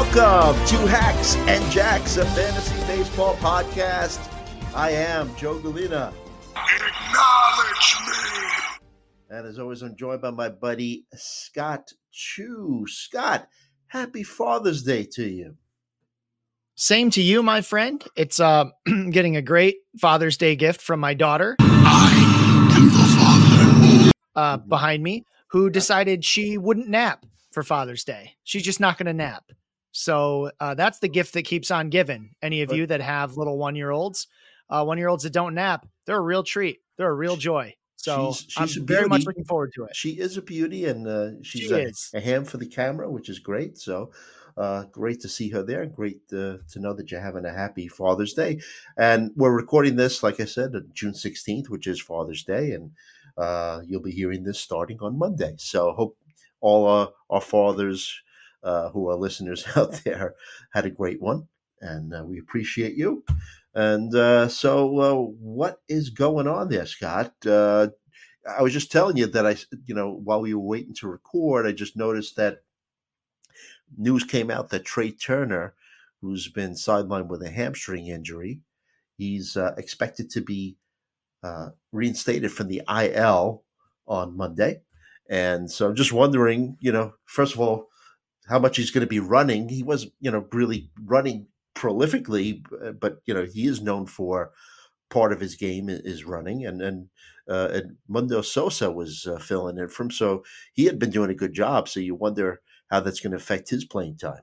Welcome to Hacks and Jacks, a fantasy baseball podcast. I am Joe Galena. Acknowledge me. And as always, I'm joined by my buddy Scott Chu. Scott, happy Father's Day to you. Same to you, my friend. It's getting a great Father's Day gift from my daughter. I am the father. Behind me, who decided she wouldn't nap for Father's Day. She's just not going to nap. So that's the gift that keeps on giving. Any of you that have little one-year-olds that don't nap, they're a real treat. They're a real joy. So she's I'm very much looking forward to it. She is a beauty, and she's a ham for the camera, which is great. So great to see her there. Great to know that you're having a happy Father's Day. And we're recording this, like I said, on June 16th, which is Father's Day. And you'll be hearing this starting on Monday. So hope all our fathers who are listeners out there had a great one. And we appreciate you. And so what is going on there, Scott? I was just telling you that while we were waiting to record, I just noticed that news came out that Trey Turner, who's been sidelined with a hamstring injury, he's expected to be reinstated from the IL on Monday. And so I'm just wondering, first of all, how much he's going to be running. He was, really running prolifically, but, he is known for part of his game is running. And Edmundo Sosa was filling in for him. So he had been doing a good job. So you wonder how that's going to affect his playing time.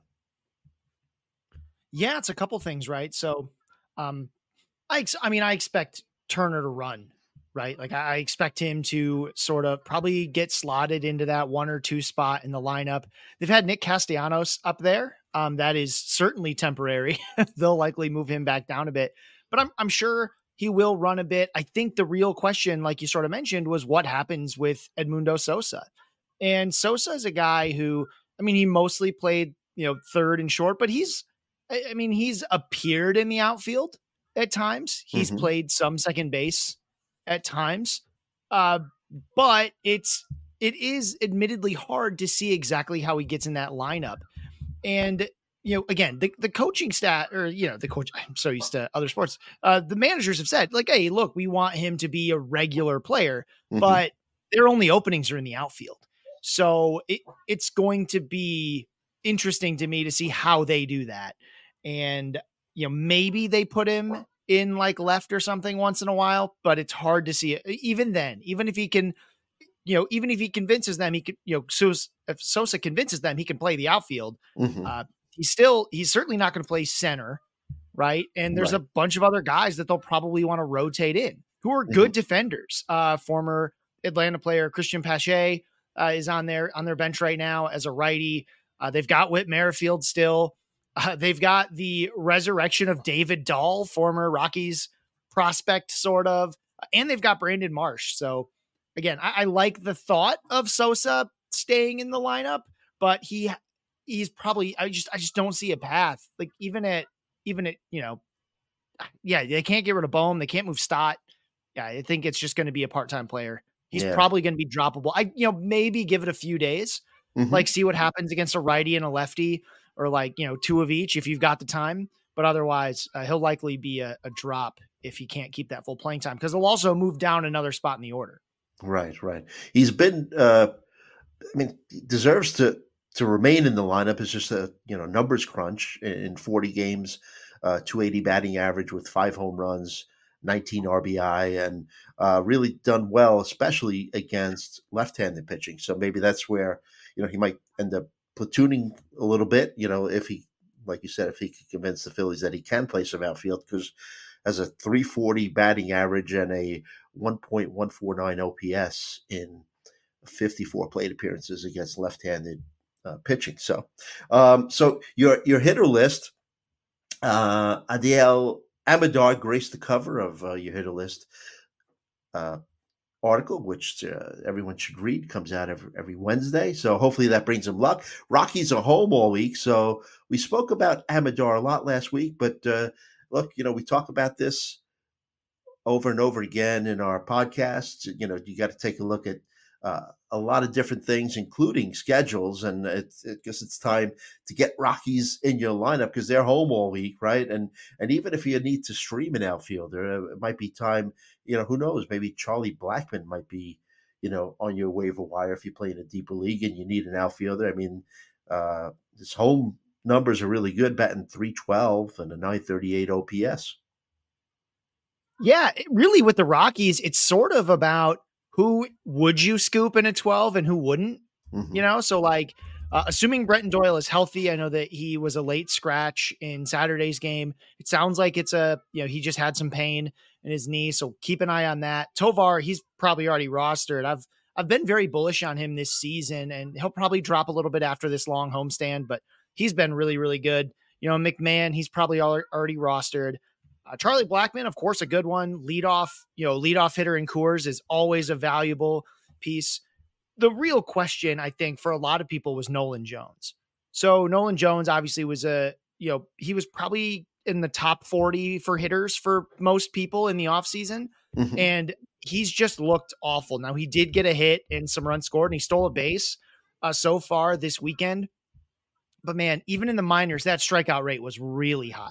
Yeah, it's a couple things, right? So I expect Turner to run, right? Like I expect him to sort of probably get slotted into that 1 or 2 spot in the lineup. They've had Nick Castellanos up there. That is certainly temporary. They'll likely move him back down a bit, but I'm sure he will run a bit. I think the real question, like you sort of mentioned, was what happens with Edmundo Sosa. And Sosa is a guy who, he mostly played, third and short, but he's appeared in the outfield at times. He's played some second base at times. But it is admittedly hard to see exactly how he gets in that lineup. And, again, the coaching staff the coach, I'm so used to other sports. The managers have said like, hey, look, we want him to be a regular player, but their only openings are in the outfield. So it's going to be interesting to me to see how they do that. And, maybe they put him in like left or something once in a while, but it's hard to see it. Even then, even if he can, even if he convinces them, he could, if Sosa convinces them he can play the outfield, he's certainly not going to play center. Right. And there's a bunch of other guys that they'll probably want to rotate in who are good defenders. Former Atlanta player Christian Pache is on their bench right now as a righty. They've got Whit Merrifield still. They've got the resurrection of David Dahl, former Rockies prospect, sort of, and they've got Brandon Marsh. So again, I like the thought of Sosa staying in the lineup, but he's probably, I just don't see a path. Like even at, they can't get rid of Bohm. They can't move Stott. Yeah. I think it's just going to be a part-time player. He's probably going to be droppable. Maybe give it a few days, like see what happens against a righty and a lefty, or like, 2 of each if you've got the time. But otherwise, he'll likely be a drop if he can't keep that full playing time, because he'll also move down another spot in the order. Right. He's been, deserves to remain in the lineup. It's just a, numbers crunch in 40 games, 280 batting average with 5 home runs, 19 RBI, and really done well, especially against left-handed pitching. So maybe that's where, he might end up platooning a little bit, if he, like you said, if he could convince the Phillies that he can play some outfield, because has a 340 batting average and a 1.149 OPS in 54 plate appearances against left-handed pitching. So, so your hitter list, Adael Amador graced the cover of your hitter list article, which everyone should read. Comes out every Wednesday. So hopefully that brings him luck. Rockies are home all week. So we spoke about Amador a lot last week, but look, we talk about this over and over again in our podcasts. You got to take a look at a lot of different things, including schedules. And I guess it's time to get Rockies in your lineup because they're home all week, right? And even if you need to stream an outfielder, it might be time. Who knows? Maybe Charlie Blackmon might be, on your waiver wire if you play in a deeper league and you need an outfielder. I mean, his home numbers are really good, batting .312 and a .938 OPS. Yeah, really with the Rockies, it's sort of about who would you scoop in a 12 and who wouldn't, So like assuming Brenton Doyle is healthy, I know that he was a late scratch in Saturday's game. It sounds like it's he just had some pain in his knee. So keep an eye on that. Tovar, he's probably already rostered. I've been very bullish on him this season, and he'll probably drop a little bit after this long homestand, but he's been really, really good. McMahon, he's probably already rostered. Charlie Blackmon, of course, a good one. Leadoff hitter in Coors is always a valuable piece. The real question, I think, for a lot of people was Nolan Jones. So Nolan Jones obviously was he was probably in the top 40 for hitters for most people in the offseason. Mm-hmm. And he's just looked awful. Now, he did get a hit and some runs scored, and he stole a base so far this weekend. But man, even in the minors, that strikeout rate was really high.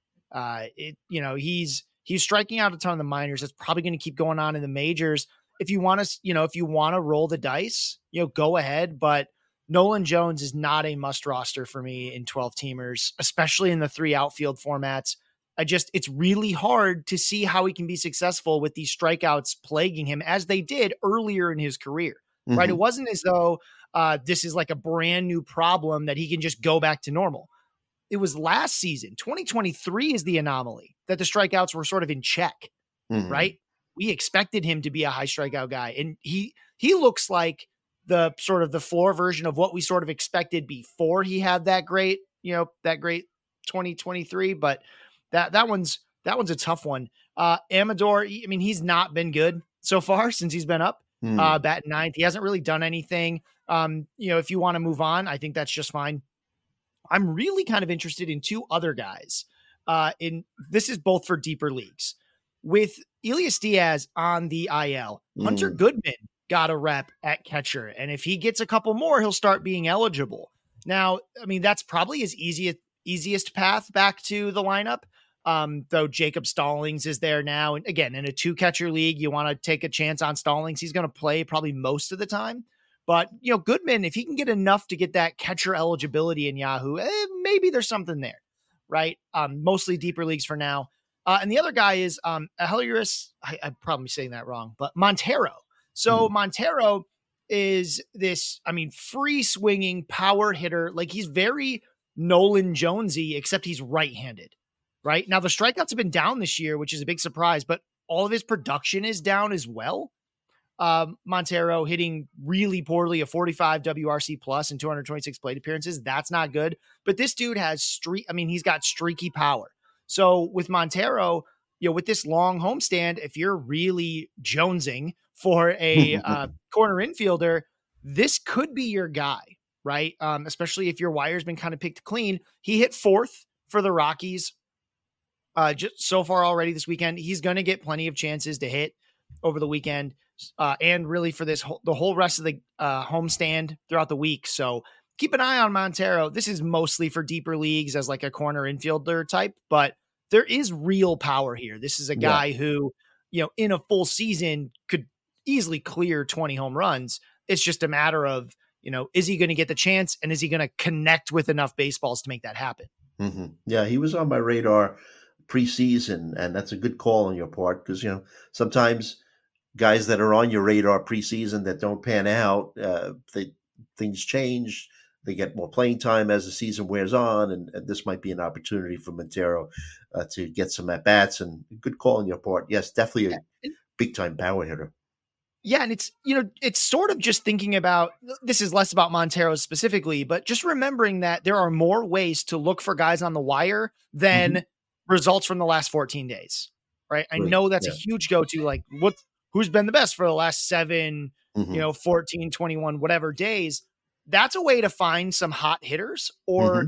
He's striking out a ton in the minors. That's probably going to keep going on in the majors. If you want to roll the dice, go ahead. But Nolan Jones is not a must roster for me in 12 teamers, especially in the 3 outfield formats. It's really hard to see how he can be successful with these strikeouts plaguing him as they did earlier in his career, mm-hmm. right? It wasn't as though this is like a brand new problem that he can just go back to normal. It was last season. 2023 is the anomaly that the strikeouts were sort of in check, mm-hmm. right? We expected him to be a high strikeout guy. And he looks like the sort of the floor version of what we sort of expected before he had that great 2023. But that one's a tough one. Amador, he's not been good so far since he's been up, batting 9th. He hasn't really done anything. If you want to move on, I think that's just fine. I'm really kind of interested in 2 other guys. This is both for deeper leagues. With Elias Diaz on the IL, Hunter Goodman got a rep at catcher. And if he gets a couple more, he'll start being eligible. Now, that's probably his easiest path back to the lineup. Though Jacob Stallings is there now. And again, in a 2-catcher league, you want to take a chance on Stallings. He's going to play probably most of the time. But, Goodman, if he can get enough to get that catcher eligibility in Yahoo, maybe there's something there, right? Mostly deeper leagues for now. And the other guy is Helios. I'm probably saying that wrong, but Montero. So Montero is this, free swinging power hitter. Like he's very Nolan Jonesy, except he's right-handed, right? Now the strikeouts have been down this year, which is a big surprise, but all of his production is down as well. Montero hitting really poorly, a 45 WRC plus and 226 plate appearances. That's not good, but this dude has he's got streaky power. So with Montero, with this long homestand, if you're really jonesing for a corner infielder, this could be your guy, right? Especially if your wire's been kind of picked clean. He hit 4th for the Rockies just so far already this weekend. He's going to get plenty of chances to hit over the weekend. And really for the whole rest of the homestand throughout the week. So keep an eye on Montero. This is mostly for deeper leagues as like a corner infielder type, but there is real power here. This is a guy who, in a full season could easily clear 20 home runs. It's just a matter of, is he going to get the chance and is he going to connect with enough baseballs to make that happen? Mm-hmm. Yeah, he was on my radar preseason, and that's a good call on your part because, sometimes guys that are on your radar preseason that don't pan out, things change. They get more playing time as the season wears on, and this might be an opportunity for Montero to get some at-bats, and good call on your part. Yes, definitely a big-time power hitter. Yeah, and it's sort of just thinking about, this is less about Montero specifically, but just remembering that there are more ways to look for guys on the wire than results from the last 14 days, right? I know that's a huge go-to, like who's been the best for the last 7, 14, 21, whatever days. That's a way to find some hot hitters or,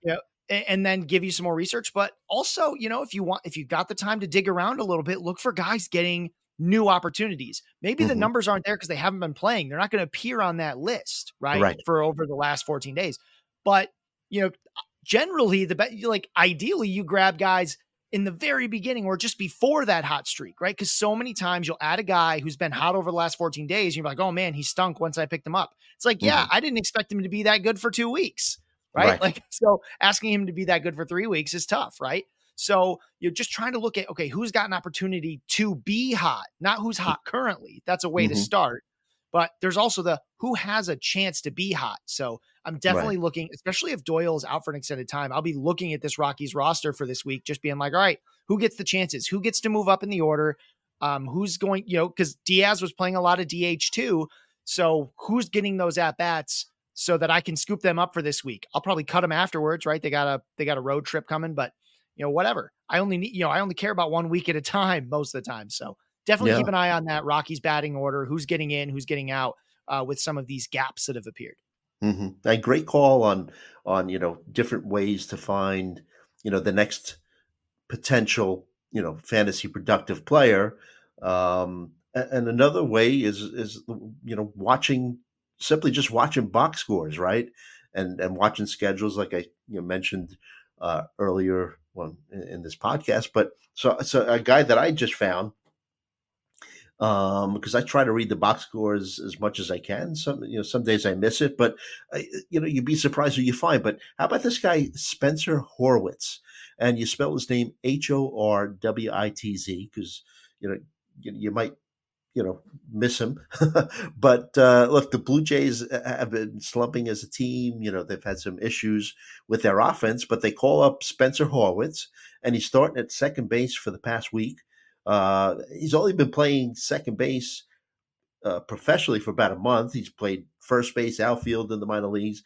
and then give you some more research. But also, if you got the time to dig around a little bit, look for guys getting new opportunities. Maybe the Mhm. numbers aren't there because they haven't been playing. They're not going to appear on that list, right? Right. For over the last 14 days. But, generally ideally you grab guys in the very beginning or just before that hot streak, right? Because so many times you'll add a guy who's been hot over the last 14 days. And you're like, oh man, he stunk once I picked him up. It's like, yeah, Mhm. I didn't expect him to be that good for 2 weeks, right? Right. Like, so asking him to be that good for 3 weeks is tough, right? So you're just trying to look at, okay, who's got an opportunity to be hot, not who's hot currently. That's a way to Mhm. start. But there's also the who has a chance to be hot. So I'm definitely Right. looking, especially if Doyle's out for an extended time, I'll be looking at this Rockies roster for this week, just being like, all right, who gets the chances? Who gets to move up in the order? Who's going, because Diaz was playing a lot of DH too. So who's getting those at bats so that I can scoop them up for this week? I'll probably cut them afterwards, right? They got a road trip coming, but whatever. I only care about 1 week at a time most of the time. So definitely Yeah. keep an eye on that Rockies batting order, who's getting in, who's getting out with some of these gaps that have appeared. Mhm. A great call on, different ways to find, the next potential, fantasy productive player. And another way is watching, simply just watching box scores, right? And watching schedules like I mentioned earlier in this podcast. But so a guy that I just found, because I try to read the box scores as much as I can. Some days I miss it, but you'd be surprised who you find. But how about this guy, Spencer Horwitz? And you spell his name Horwitz, because you might miss him. But look, the Blue Jays have been slumping as a team. They've had some issues with their offense, but they call up Spencer Horwitz, and he's starting at second base for the past week. He's only been playing second base professionally for about a month. He's played first base, outfield in the minor leagues,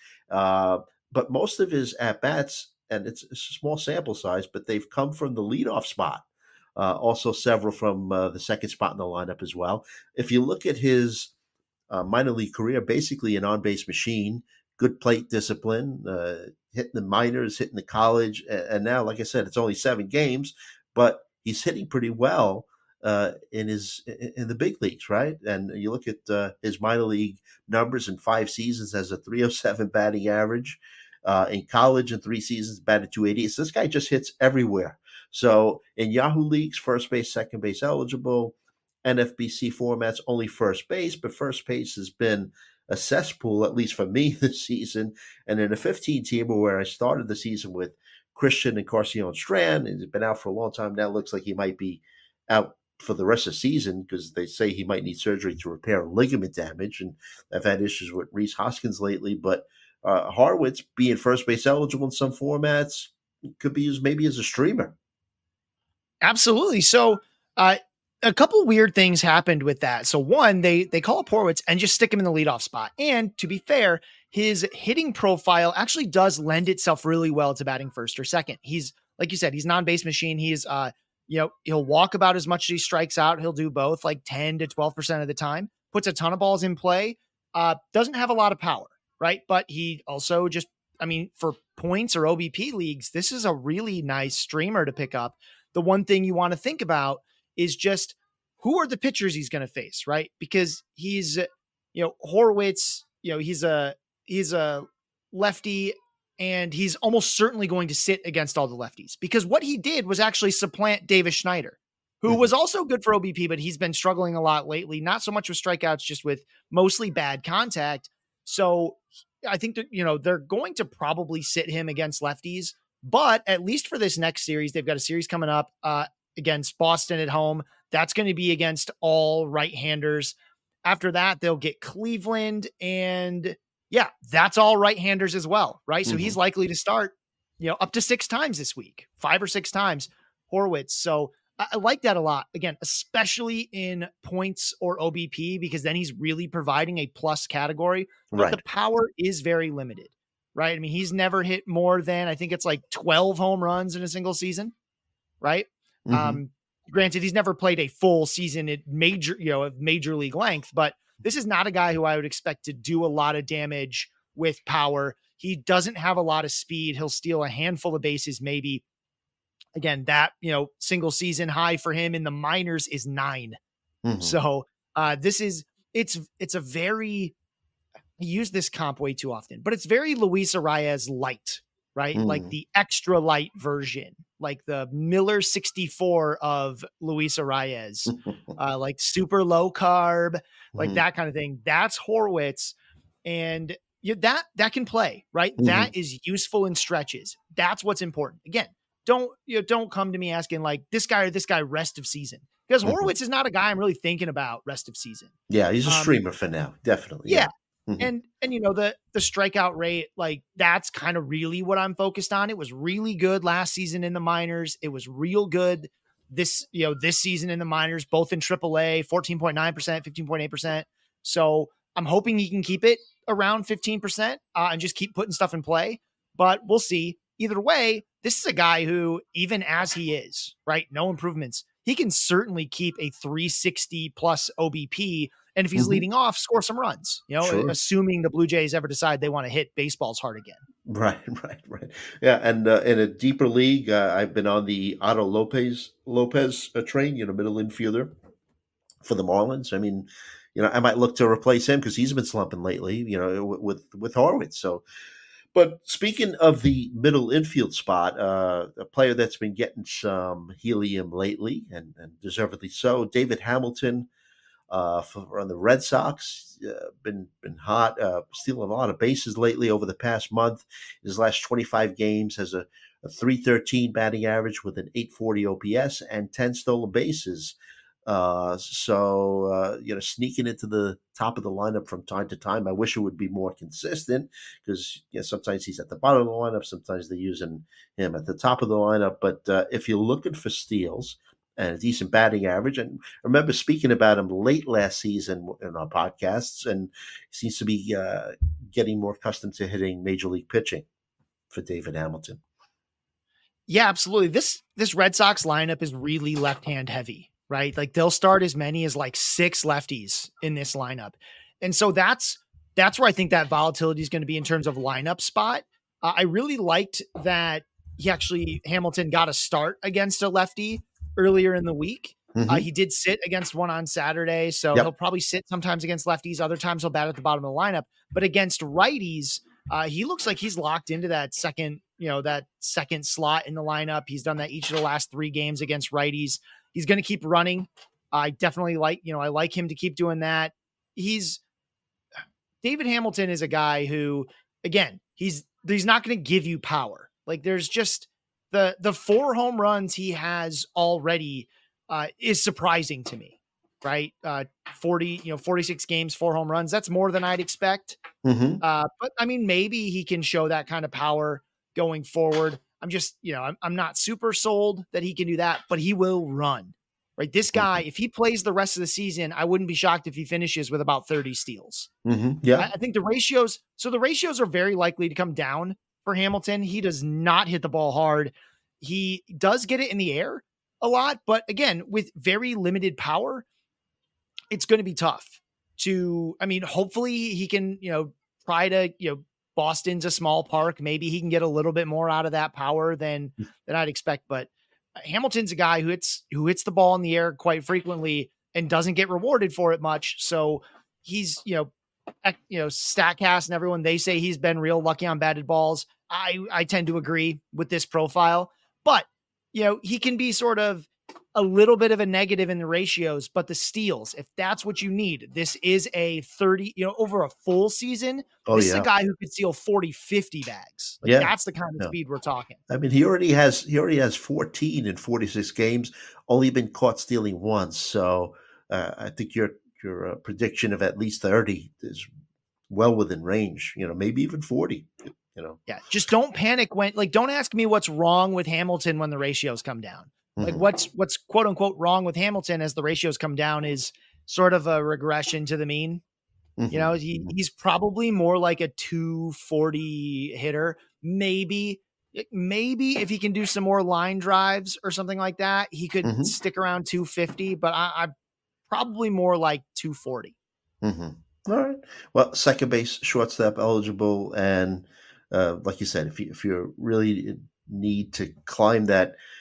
but most of his at bats, and it's a small sample size, but they've come from the leadoff spot. Also, several from the second spot in the lineup as well. If you look at his minor league career, basically an on base machine, good plate discipline, hitting the minors, hitting the college, and now, like I said, it's only 7 games, but he's hitting pretty well in the big leagues, right? And you look at his minor league numbers in 5 seasons as a 307 batting average. In college, in 3 seasons, batted 280. So this guy just hits everywhere. So in Yahoo leagues, first base, second base eligible. NFBC formats, only first base, but first base has been a cesspool, at least for me this season. And in a 15-teamer where I started the season with Christian and Carcion Strand, he's been out for a long time now. Looks like he might be out for the rest of the season because they say he might need surgery to repair ligament damage. And I've had issues with Rhys Hoskins lately, but Horwitz being first base eligible in some formats could be used maybe as a streamer. Absolutely. So a couple weird things happened with that. So one, they call up Horwitz and just stick him in the leadoff spot. And to be fair, his hitting profile actually does lend itself really well to batting first or second. He's, like you said, he's non-base machine. He's, he'll walk about as much as he strikes out. He'll do both like 10 to 12% of the time, puts a ton of balls in play, doesn't have a lot of power, right? But he also just, for points or OBP leagues, this is a really nice streamer to pick up. The one thing you want to think about is just who are the pitchers he's going to face, right? Because he's, Horwitz, he's a lefty, and he's almost certainly going to sit against all the lefties, because what he did was actually supplant Davis Schneider, who was also good for OBP, but he's been struggling a lot lately, not so much with strikeouts, just with mostly bad contact. So I think that, they're going to probably sit him against lefties, but at least for this next series, they've got a series coming up against Boston at home. That's going to be against all right-handers. After that, they'll get Cleveland, and yeah, that's all right-handers as well, right? So he's likely to start, up to 6 times this week, 5 or 6 times, Horwitz. So I like that a lot. Again, especially in points or OBP, because then he's really providing a plus category, but Right. the power is very limited, right? He's never hit more than, I think it's like 12 home runs in a single season, right? Granted, he's never played a full season at major league length, but this is not a guy who I would expect to do a lot of damage with power. He doesn't have a lot of speed. He'll steal a handful of bases, maybe. Again, that, single season high for him in the minors is 9. Mm-hmm. So it's a very, I use this comp way too often, but it's very Luis Arias light, right? Like the extra light version, like the Miller 64 of Luis Arias, like super low carb, like that kind of thing. That's Horwitz. And that can play, right? That is useful in stretches. That's what's important. Again, don't come to me asking like this guy or this guy rest of season, because Horwitz is not a guy I'm really thinking about rest of season. Yeah, he's a streamer for now, definitely. Yeah. And the strikeout rate, like that's kind of really what I'm focused on. It was really good last season in the minors. It was real good this season in the minors, both in AAA, 14.9%, 15.8%. So I'm hoping he can keep it around 15% and just keep putting stuff in play. But we'll see. Either way, this is a guy who, even as he is, right, no improvements, he can certainly keep a 360 plus OBP. And if he's leading off, score some runs, assuming the Blue Jays ever decide they want to hit baseballs hard again. Right. Yeah. And in a deeper league, I've been on the Otto Lopez train, middle infielder for the Marlins. I mean, I might look to replace him because he's been slumping lately, with Horwitz. So, but speaking of the middle infield spot, a player that's been getting some helium lately and deservedly so, David Hamilton, on the Red Sox, been hot, stealing a lot of bases lately over the past month. His last 25 games has a 313 batting average with an 840 OPS and 10 stolen bases. Sneaking into the top of the lineup from time to time. I wish it would be more consistent because sometimes he's at the bottom of the lineup, sometimes they're using him at the top of the lineup. But if you're looking for steals and a decent batting average, and I remember speaking about him late last season in our podcasts, and he seems to be getting more accustomed to hitting major league pitching for David Hamilton. Yeah, absolutely. This Red Sox lineup is really left-hand heavy. Right? Like they'll start as many as like 6 lefties in this lineup. And so that's where I think that volatility is going to be in terms of lineup spot. I really liked that Hamilton got a start against a lefty earlier in the week. He did sit against one on Saturday. So he'll probably sit sometimes against lefties. Other times he'll bat at the bottom of the lineup, but against righties, he looks like he's locked into that second slot in the lineup. He's done that each of the last 3 games against righties. He's going to keep running. I definitely like him to keep doing that. David Hamilton is a guy who, again, he's not going to give you power. Like there's just the 4 home runs he has already is surprising to me, right? 46 games, 4 home runs. That's more than I'd expect. But I mean, maybe he can show that kind of power going forward. I'm just, I'm not super sold that he can do that, but he will run, right? This guy, if he plays the rest of the season, I wouldn't be shocked if he finishes with about 30 steals. Yeah. I think the ratios are very likely to come down for Hamilton. He does not hit the ball hard. He does get it in the air a lot, but again, with very limited power, it's going to be tough hopefully he can, try to, Boston's a small park. Maybe he can get a little bit more out of that power than I'd expect. But Hamilton's a guy who hits the ball in the air quite frequently and doesn't get rewarded for it much. So he's, Statcast and everyone, they say he's been real lucky on batted balls. I tend to agree with this profile, but he can be sort of a little bit of a negative in the ratios, but the steals, if that's what you need, this is a 30, over a full season. This is a guy who could steal 40, 50 bags. That's the kind of speed we're talking. I mean, he already has 14 in 46 games, only been caught stealing once. So I think your prediction of at least 30 is well within range, maybe even 40, Yeah. Just don't panic don't ask me what's wrong with Hamilton when the ratios come down. Like what's quote unquote wrong with Hamilton as the ratios come down is sort of a regression to the mean. He's probably more like a 240 hitter. Maybe if he can do some more line drives or something like that, he could stick around 250, but I'm probably more like 240. All right. Well, second base, shortstop eligible. And like you said, if you really need to climb that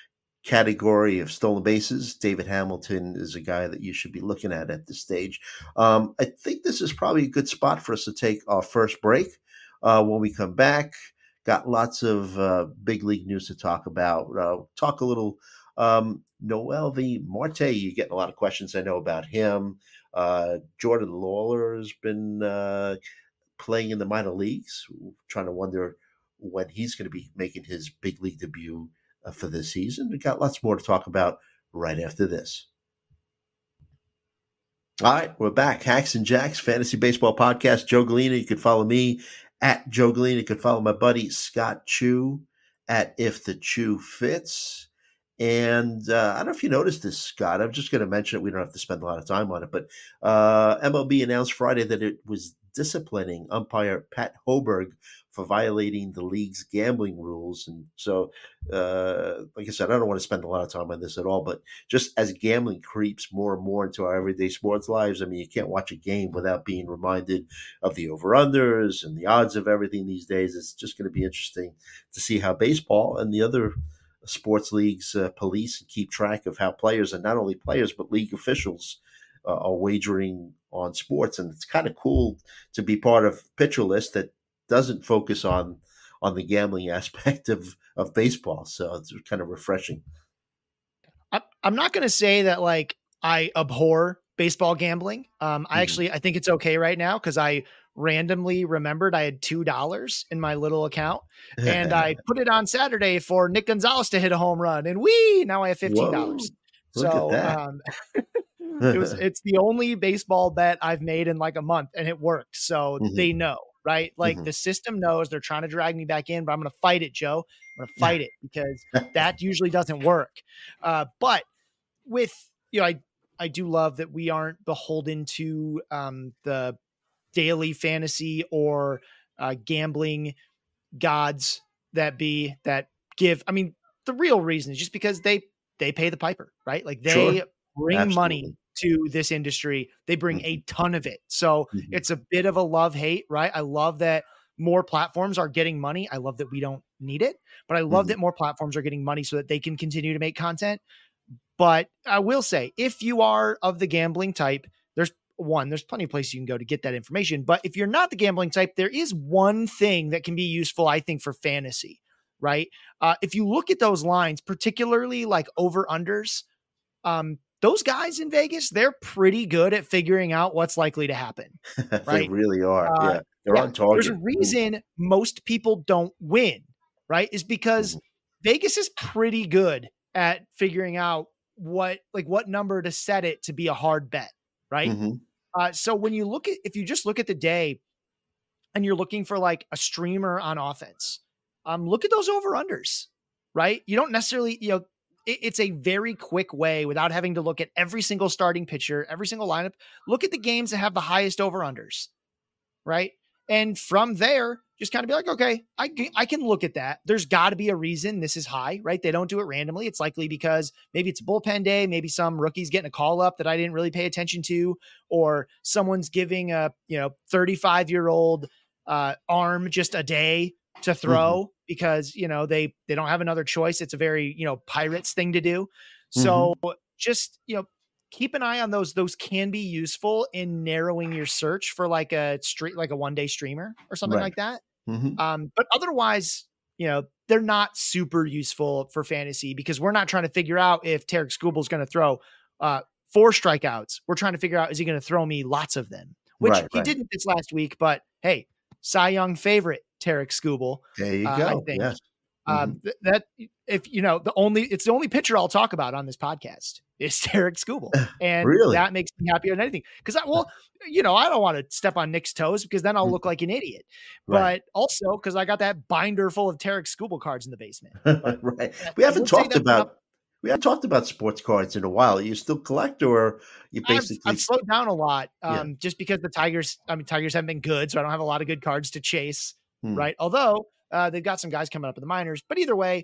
category of stolen bases, David Hamilton is a guy that you should be looking at this stage. I think this is probably a good spot for us to take our first break. When we come back, got lots of big league news to talk about. Talk a little Noelvi Marte. You're getting a lot of questions, I know, about him. Jordan Lawler has been playing in the minor leagues, trying to wonder when he's going to be making his big league debut for this season. We got lots more to talk about right after this. All right, we're back. Hacks and Jacks Fantasy Baseball Podcast. Joe Galena. You can follow me at Joe Galena. You can follow my buddy Scott Chu at If the Chu Fits. And I don't know if you noticed this, Scott. I'm just going to mention it. We don't have to spend a lot of time on it. But MLB announced Friday that it was disciplining umpire Pat Hoberg for violating the league's gambling rules. And so, like I said, I don't want to spend a lot of time on this at all. But just as gambling creeps more and more into our everyday sports lives, I mean, you can't watch a game without being reminded of the over-unders and the odds of everything these days. It's just going to be interesting to see how baseball and the other sports leagues police and keep track of how players, and not only players, but league officials are wagering on sports. And it's kind of cool to be part of Pitcher List that doesn't focus on the gambling aspect of baseball. So it's kind of refreshing. I'm not going to say that like I abhor baseball gambling. I think it's okay right now because I randomly remembered I had $2 in my little account and I put it on Saturday for Nick Gonzalez to hit a home run, and now I have $15. Whoa, so it's the only baseball bet I've made in like a month, and it worked. So they know, right? Like the system knows they're trying to drag me back in, but I'm going to fight it, Joe. I'm going to fight it because that usually doesn't work. But with, I do love that we aren't beholden to the daily fantasy or gambling gods that give. I mean, the real reason is just because they pay the piper, right? Like they bring money to this industry. They bring a ton of it. So it's a bit of a love-hate, right? I love that more platforms are getting money. I love that we don't need it, but I love that more platforms are getting money so that they can continue to make content. But I will say, if you are of the gambling type, there's plenty of places you can go to get that information. But if you're not the gambling type, there is one thing that can be useful, I think, for fantasy, right? If you look at those lines, particularly like over-unders, those guys in Vegas, they're pretty good at figuring out what's likely to happen. Right? They really are. They're on target. There's a reason most people don't win, right? Is because Vegas is pretty good at figuring out what number to set it to be a hard bet. Right. So when if you just look at the day and you're looking for like a streamer on offense, look at those over unders, right? You don't necessarily, it's a very quick way without having to look at every single starting pitcher, every single lineup. Look at the games that have the highest over unders, right? And from there, just kind of be like, okay, I can look at that. There's got to be a reason this is high, right? They don't do it randomly. It's likely because maybe it's a bullpen day. Maybe some rookie's getting a call up that I didn't really pay attention to, or someone's giving a 35-year-old arm just a day to throw because they don't have another choice. It's a very Pirates thing to do. So just keep an eye on those. Those can be useful in narrowing your search for like a one-day streamer or something like that. But otherwise, they're not super useful for fantasy because we're not trying to figure out if Tarik Skubal is going to throw 4 strikeouts. We're trying to figure out, is he going to throw me lots of them? Which he didn't this last week, but hey, Cy Young favorite Tarik Skubal. There you go. I think. Yes. That if it's the only pitcher I'll talk about on this podcast is Tarik Skubal, and that makes me happier than anything. Because I don't want to step on Nick's toes because then I'll look like an idiot. But also because I got that binder full of Tarik Skubal cards in the basement. Right. We haven't talked about sports cards in a while. Are you still collect, or you basically? I've slowed down a lot, just because the Tigers haven't been good, so I don't have a lot of good cards to chase. Right. Although they've got some guys coming up in the minors, but either way,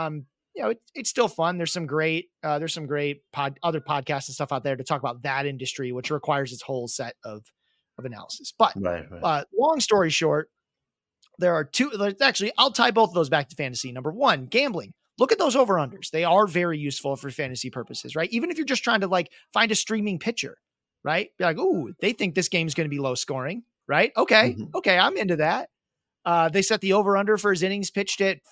it's still fun. There's some great other podcasts and stuff out there to talk about that industry, which requires its whole set of analysis. But long story short, there are two. Actually, I'll tie both of those back to fantasy. Number one, gambling. look at those over-unders. They are very useful for fantasy purposes, right? Even if you're just trying to like find a streaming pitcher, right? Be like, ooh, they think this game's going to be low scoring, right? Okay. Mhm. Okay. I'm into that. They set the over-under for his innings pitched at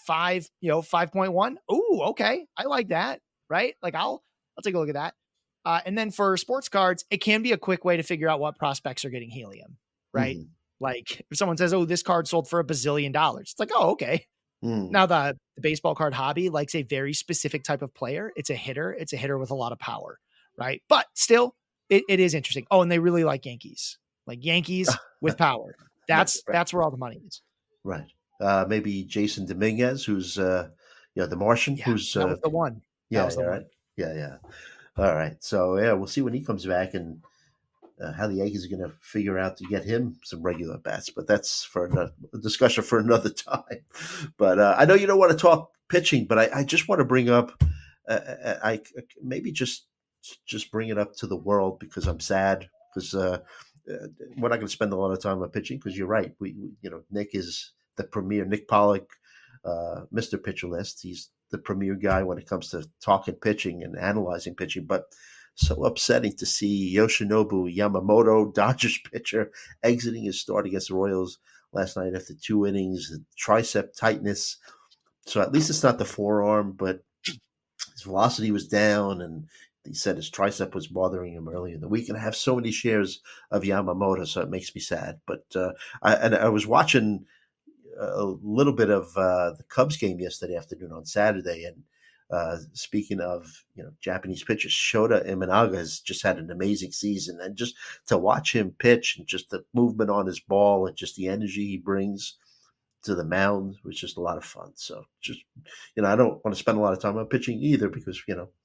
5.1. Ooh, okay. I like that, right? Like I'll take a look at that. And then for sports cards, it can be a quick way to figure out what prospects are getting helium, right? Mhm. Like if someone says, oh, this card sold for $1 bazillion, it's like, oh, okay. Mhm. Now the baseball card hobby likes a very specific type of player. It's a hitter. It's a hitter with a lot of power, right? But still, it is interesting. Oh, and they really like Yankees with power. That's where all the money is. Right. Maybe Jason Dominguez, who's the Martian, who's that was the one. Yeah, That was the one. right. Yeah. All right. So yeah, we'll see when he comes back and how the Yankees are going to figure out to get him some regular bats. But that's for a discussion for another time. But I know you don't want to talk pitching, but I just want to bring up, I maybe just bring it up to the world because I'm sad because we're not going to spend a lot of time on pitching because you're right. We Nick is the premier. Nick Pollock, Mr. Pitcher List. He's the premier guy when it comes to talking pitching and analyzing pitching. But so upsetting to see Yoshinobu Yamamoto, Dodgers pitcher, exiting his start against the Royals last night after 2 innings, tricep tightness. So at least it's not the forearm, but his velocity was down, and he said his tricep was bothering him earlier in the week. And I have so many shares of Yamamoto, so it makes me sad. But I was watching a little bit of the Cubs game yesterday afternoon on Saturday, and speaking of Japanese pitchers, Shota Imanaga has just had an amazing season, and just to watch him pitch and just the movement on his ball and just the energy he brings to the mound was just a lot of fun. So just I don't want to spend a lot of time on pitching either because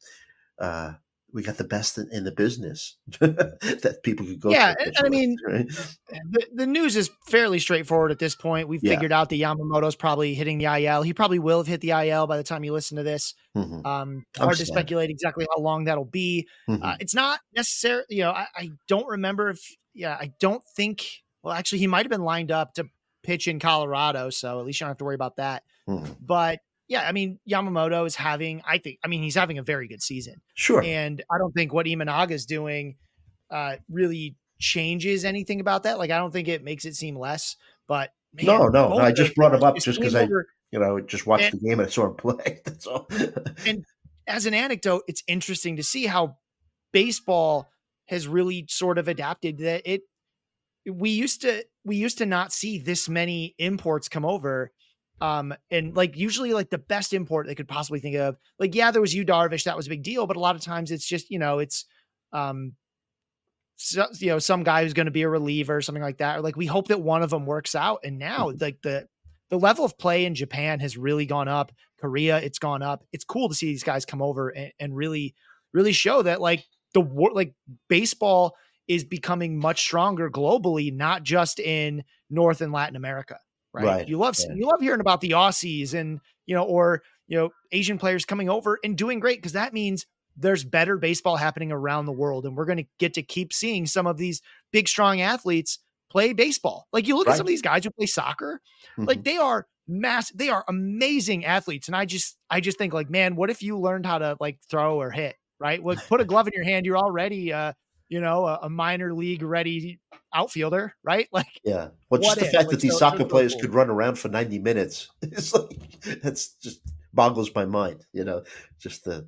we got the best in the business that people could go. Yeah, to, and I mean, right? the news is fairly straightforward at this point. We've figured out that Yamamoto's probably hitting the IL. He probably will have hit the IL by the time you listen to this. Mm-hmm. Hard to speculate exactly how long that'll be. Mm-hmm. It's not necessarily, I don't remember I don't think, well, actually, he might have been lined up to pitch in Colorado, so at least you don't have to worry about that. Mm-hmm. But yeah, I mean, Yamamoto is he's having a very good season. Sure. And I don't think what Imanaga is doing really changes anything about that. Like, I don't think it makes it seem less, but man, no. I just brought him up just because I just watched the game and I saw him play. That's all. And as an anecdote, it's interesting to see how baseball has really sort of adapted that we used to not see this many imports come over. And like usually like the best import they could possibly think of, like, there was Yu Darvish, that was a big deal, but a lot of times it's just, some guy who's going to be a reliever or something like that. Or like, we hope that one of them works out. And now like the level of play in Japan has really gone up. Korea, it's gone up. It's cool to see these guys come over and really, really show that like baseball is becoming much stronger globally, not just in North and Latin America. Right. You love hearing about the Aussies and, or Asian players coming over and doing great, because that means there's better baseball happening around the world. And we're going to get to keep seeing some of these big, strong athletes play baseball. Like you look at some of these guys who play soccer, like they are they are amazing athletes. And I just think like, man, what if you learned how to like throw or hit, right? Well, put a glove in your hand. You're already, a minor league ready outfielder, right? Like, yeah. Well, just the fact that these soccer players could run around for 90 minutes, it's like, that's just boggles my mind, just the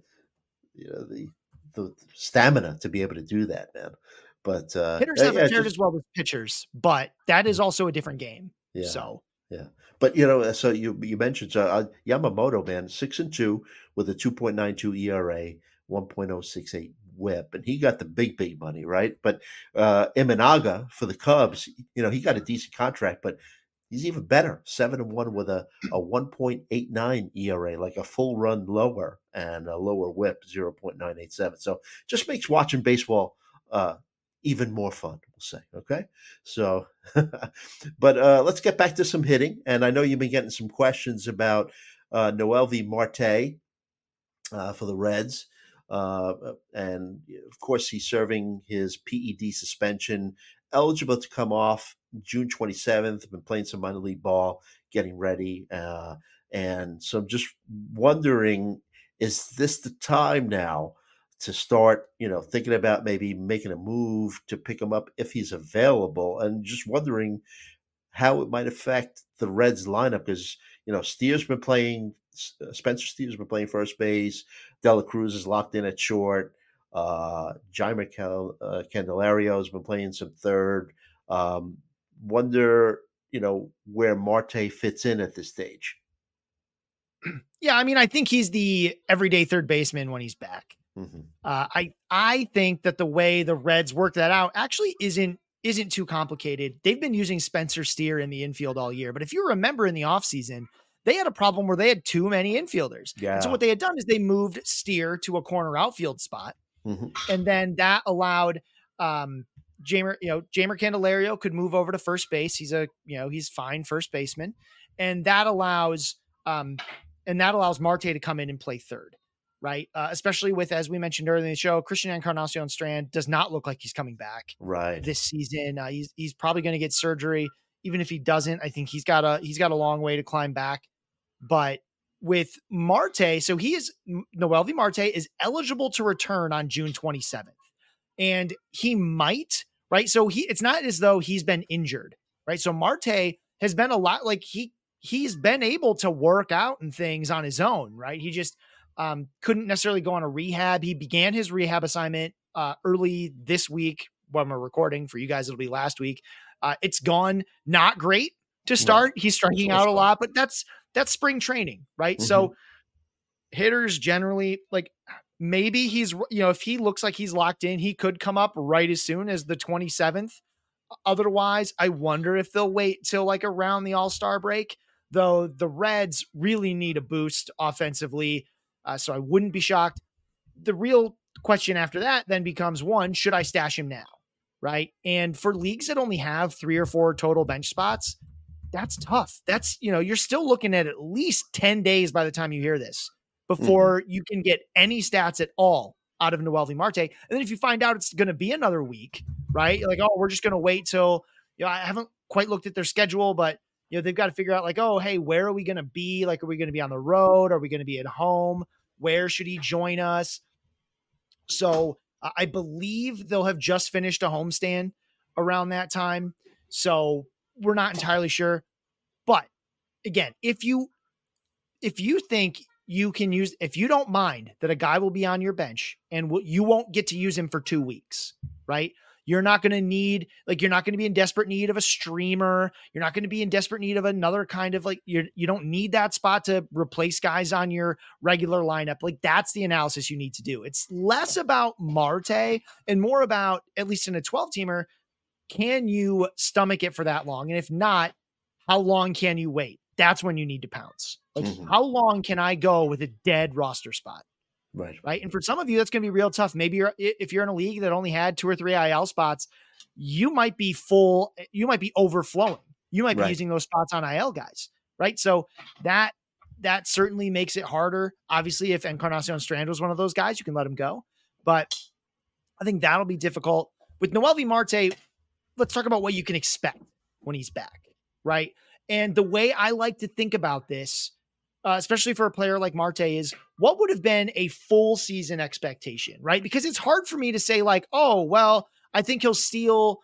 stamina to be able to do that, man. But hitters have fared as well as pitchers, but that is also a different game. Yeah. So, yeah. But, so you mentioned Yamamoto, man, 6-2 with a 2.92 ERA, 1.068 whip, and he got the big money, right? But Imanaga for the Cubs, he got a decent contract, but he's even better, 7-1 with a 1.89 ERA, like a full run lower and a lower whip, 0.987. So just makes watching baseball even more fun, we'll say. Okay, so but let's get back to some hitting, and I know you've been getting some questions about Noelvi Marte for the Reds. And of course, he's serving his PED suspension, eligible to come off June 27th. Been playing some minor league ball, getting ready. And so I'm just wondering, is this the time now to start, thinking about maybe making a move to pick him up if he's available? And just wondering how it might affect the Reds lineup because, Steer's been playing, Spencer Steer's been playing first base. Dela Cruz is locked in at short. Jeimer Candelario has been playing some third. Wonder, where Marte fits in at this stage. Yeah, I mean, I think he's the everyday third baseman when he's back. Mm-hmm. I think that the way the Reds work that out actually isn't too complicated. They've been using Spencer Steer in the infield all year, but if you remember in the offseason, they had a problem where they had too many infielders. Yeah. And so what they had done is they moved Steer to a corner outfield spot. Mm-hmm. And then that allowed Jeimer Candelario could move over to first base. He's fine first baseman. And that allows Marte to come in and play third. Right. Especially with, as we mentioned earlier in the show, Christian Encarnacion Strand does not look like he's coming back this season. He's probably going to get surgery. Even if he doesn't, I think he's got a long way to climb back. But with Marte, so Noelvi Marte is eligible to return on June 27th, and he might, right? So it's not as though he's been injured, right? So Marte has been a lot like he's been able to work out and things on his own, right? He just couldn't necessarily go on a rehab. He began his rehab assignment early this week when we're recording. For you guys, it'll be last week. It's gone not great to start. Right. He's striking out a lot, but that's spring training, right? Mm-hmm. So hitters generally, like, maybe he's, if he looks like he's locked in, he could come up right as soon as the 27th. Otherwise, I wonder if they'll wait till like around the All-Star break, though the Reds really need a boost offensively. So I wouldn't be shocked. The real question after that then becomes, one, should I stash him now? Right. And for leagues that only have 3 or 4 total bench spots, that's tough. That's, you're still looking at least 10 days by the time you hear this before you can get any stats at all out of Noelvi Marte. And then if you find out it's going to be another week, right? Like, oh, we're just going to wait till, I haven't quite looked at their schedule, but they've got to figure out like, oh, hey, where are we going to be? Like, are we going to be on the road? Are we going to be at home? Where should he join us? So I believe they'll have just finished a homestand around that time. So we're not entirely sure. But again, if you think you can use, if you don't mind that a guy will be on your bench and you won't get to use him for 2 weeks, right? You're not going to need, like, you're not going to be in desperate need of a streamer. You're not going to be in desperate need of another kind of like, you don't need that spot to replace guys on your regular lineup. Like, that's the analysis you need to do. It's less about Marte and more about, at least in a 12-teamer, can you stomach it for that long? And if not, how long can you wait? That's when you need to pounce. Like, how long can I go with a dead roster spot? Right. And for some of you, that's going to be real tough. Maybe if you're in a league that only had 2 or 3 IL spots, you might be full. You might be overflowing. You might be using those spots on IL guys. Right. So that certainly makes it harder. Obviously, if Encarnacion Strand was one of those guys, you can let him go. But I think that'll be difficult. With Noelvi Marte, let's talk about what you can expect when he's back. Right. And the way I like to think about this, especially for a player like Marte, is what would have been a full season expectation, right? Because it's hard for me to say like, oh, well, I think he'll steal,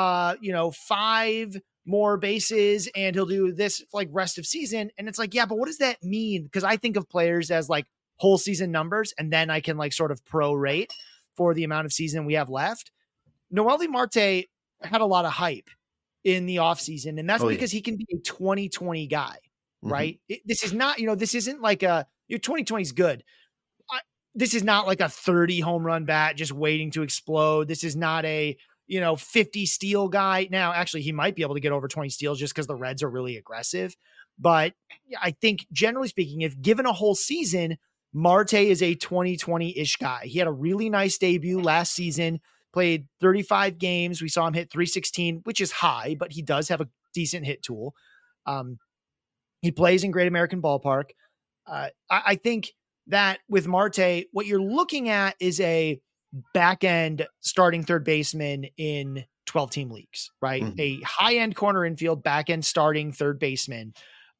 5 more bases and he'll do this like rest of season. And it's like, yeah, but what does that mean? Because I think of players as like whole season numbers, and then I can like sort of prorate for the amount of season we have left. Noelvi Marte had a lot of hype in the offseason, and that's because he can be a 2020 guy. Right. This is not, this isn't like your 2020 is good. This is not like a 30 home run bat just waiting to explode. This is not a, 50 steal guy. Now, actually, he might be able to get over 20 steals just because the Reds are really aggressive. But I think generally speaking, if given a whole season, Marte is a 2020-ish guy. He had a really nice debut last season, played 35 games. We saw him hit 316, which is high, but he does have a decent hit tool. He plays in Great American Ballpark. I think that with Marte, what you're looking at is a back-end starting third baseman in 12-team leagues, right? A high-end corner infield, back-end starting third baseman.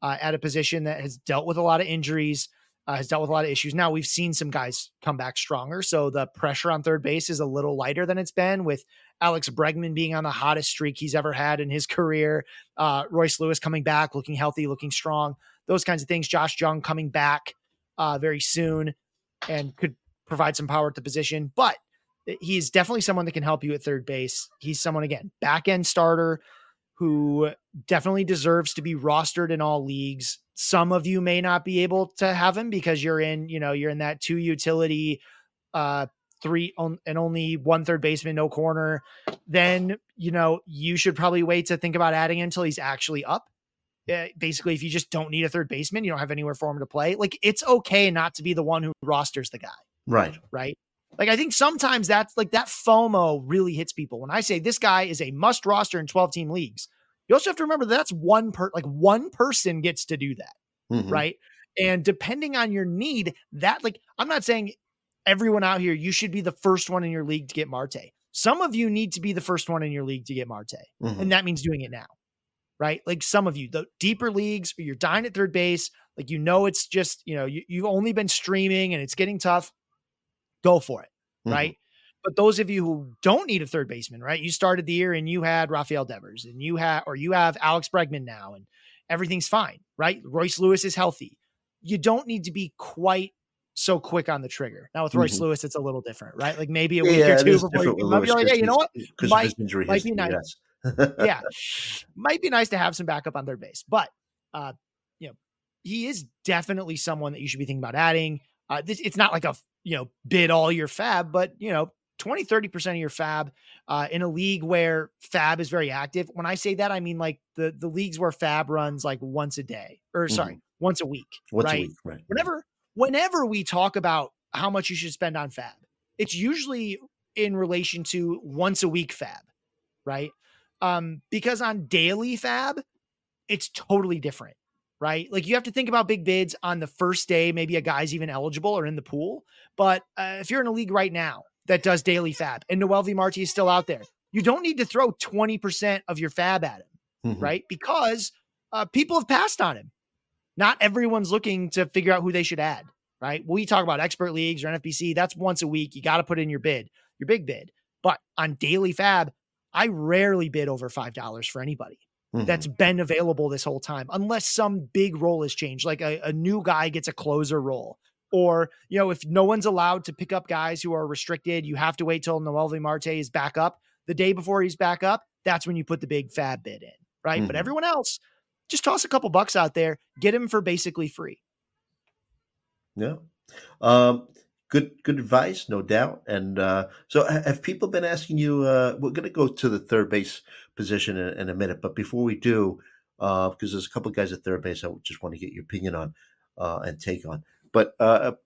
at a position that has dealt with a lot of injuries, has dealt with a lot of issues. Now we've seen some guys come back stronger, so the pressure on third base is a little lighter than it's been, with Alex Bregman being on the hottest streak he's ever had in his career. Royce Lewis coming back, looking healthy, looking strong, those kinds of things. Josh Jung coming back very soon and could provide some power at the position, but he's definitely someone that can help you at third base. He's someone, again, back end starter who definitely deserves to be rostered in all leagues. Some of you may not be able to have him because you're in that 2 utility, 3 and only 1 third baseman, no corner. Then, you should probably wait to think about adding him until he's actually up. Basically, if you just don't need a third baseman, you don't have anywhere for him to play. Like, it's okay not to be the one who rosters the guy. Right. Right. Like, I think sometimes that's like that FOMO really hits people. When I say this guy is a must roster in 12-team leagues, you also have to remember that's one person gets to do that. Mm-hmm. Right. And depending on your need, that, like, I'm not saying everyone out here, you should be the first one in your league to get Marte. Some of you need to be the first one in your league to get Marte. Mm-hmm. And that means doing it now. Right. Like, some of you, the deeper leagues, you're dying at third base. Like, it's just, you've only been streaming and it's getting tough. Go for it. Right. Mm-hmm. But those of you who don't need a third baseman, right? You started the year and you had Rafael Devers and you have Alex Bregman now and everything's fine, right? Royce Lewis is healthy. You don't need to be quite so quick on the trigger. Now with Royce Lewis, it's a little different, right? Like maybe a week or two before you might be like, hey, you know what? Might be nice. Yeah. Might be nice to have some backup on third base, but he is definitely someone that you should be thinking about adding. It's not like a, bid all your fab, but 20-30% of your fab in a league where fab is very active. When I say that, I mean like the leagues where fab runs like once a day once a week, right? Whenever we talk about how much you should spend on fab, it's usually in relation to once a week fab, right? Because on daily fab, it's totally different, right? Like you have to think about big bids on the first day. Maybe a guy's even eligible or in the pool. But if you're in a league right now that does daily fab and Noelvi Marte is still out there, you don't need to throw 20% of your fab at him, right? Because people have passed on him. Not everyone's looking to figure out who they should add, right? We talk about expert leagues or NFBC. That's once a week. You got to put in your bid, your big bid. But on daily fab, I rarely bid over $5 for anybody that's been available this whole time, unless some big role has changed, like a new guy gets a closer role. Or, if no one's allowed to pick up guys who are restricted, you have to wait till Noelvi Marte is back up. The day before he's back up, that's when you put the big fab bid in, right? But everyone else, just toss a couple bucks out there, get him for basically free. Yeah. Good advice, no doubt. And so have people been asking you, we're going to go to the third base position in a minute, but before we do, because there's a couple of guys at third base I just want to get your opinion on and take on. But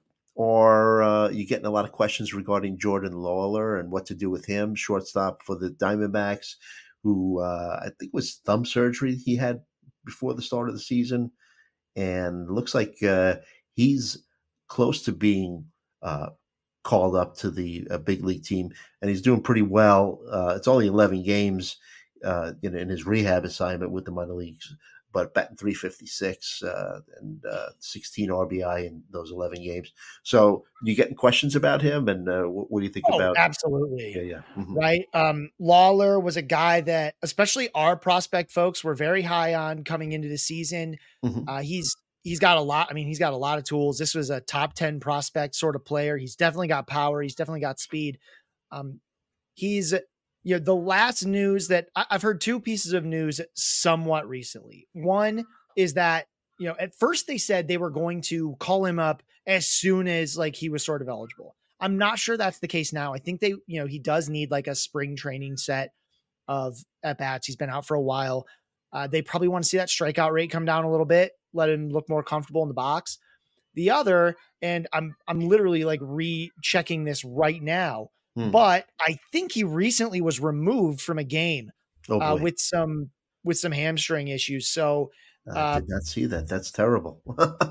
are you getting a lot of questions regarding Jordan Lawler and what to do with him, shortstop for the Diamondbacks, who I think was thumb surgery he had before the start of the season, and looks like he's close to being called up to the big league team, and he's doing pretty well. It's only 11 games in his rehab assignment with the minor leagues, but batting .356 and 16 RBI in those 11 games. So you getting questions about him, and what do you think about? Absolutely. Yeah. Right. Lawler was a guy that, especially our prospect folks, were very high on coming into the season. He's got a lot. I mean, he's got a lot of tools. This was a top 10 prospect sort of player. He's definitely got power. He's definitely got speed. He's, the last news that I've heard, two pieces of news somewhat recently. One is that, at first they said they were going to call him up as soon as like he was sort of eligible. I'm not sure that's the case now. I think he does need like a spring training set of at bats. He's been out for a while. They probably want to see that strikeout rate come down a little bit, let him look more comfortable in the box. The other, and I'm literally like rechecking this right now, but I think he recently was removed from a game with some hamstring issues. So I did not see that. That's terrible.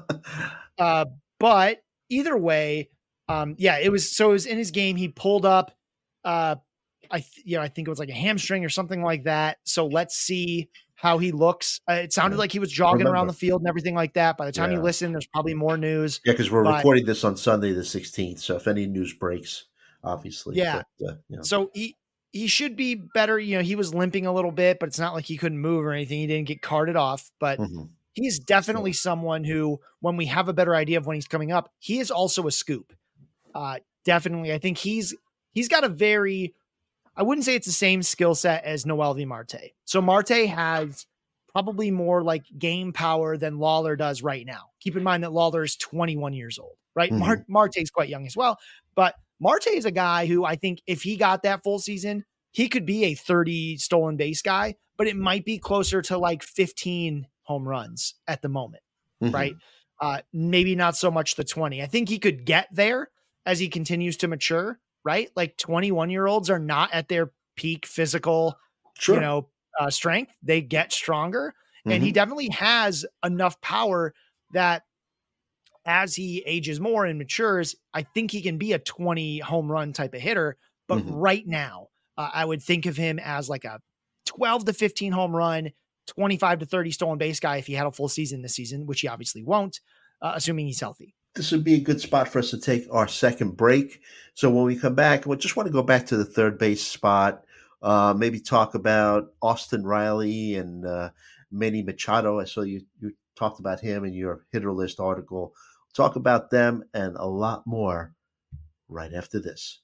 But either way, it was in his game. He pulled up, I think it was like a hamstring or something like that. So let's see how he looks. It sounded like he was jogging around the field and everything like that. By the time you listen, there's probably more news. Yeah, because we're recording this on Sunday the 16th. So if any news breaks, obviously. Yeah. But, So he should be better. He was limping a little bit, but it's not like he couldn't move or anything. He didn't get carted off, but he's definitely someone who, when we have a better idea of when he's coming up, he is also a scoop. Definitely. I think he's got a very, I wouldn't say it's the same skill set as Noelvi Marte. So Marte has probably more like game power than Lawler does right now. Keep in mind that Lawler is 21 years old, right? Marte is quite young as well, but Marte is a guy who I think if he got that full season, he could be a 30 stolen base guy, but it might be closer to like 15 home runs at the moment, right? Maybe not so much the 20. I think he could get there as he continues to mature, right? Like 21-year-olds are not at their peak physical, strength. They get stronger. And he definitely has enough power that as he ages more and matures, I think he can be a 20 home run type of hitter. But right now, I would think of him as like a 12 to 15 home run, 25 to 30 stolen base guy if he had a full season this season, which he obviously won't, assuming he's healthy. This would be a good spot for us to take our second break. So when we come back, we just want to go back to the third base spot, maybe talk about Austin Riley and Manny Machado. I saw you talked about him in your hitter list article. Talk about them and a lot more right after this.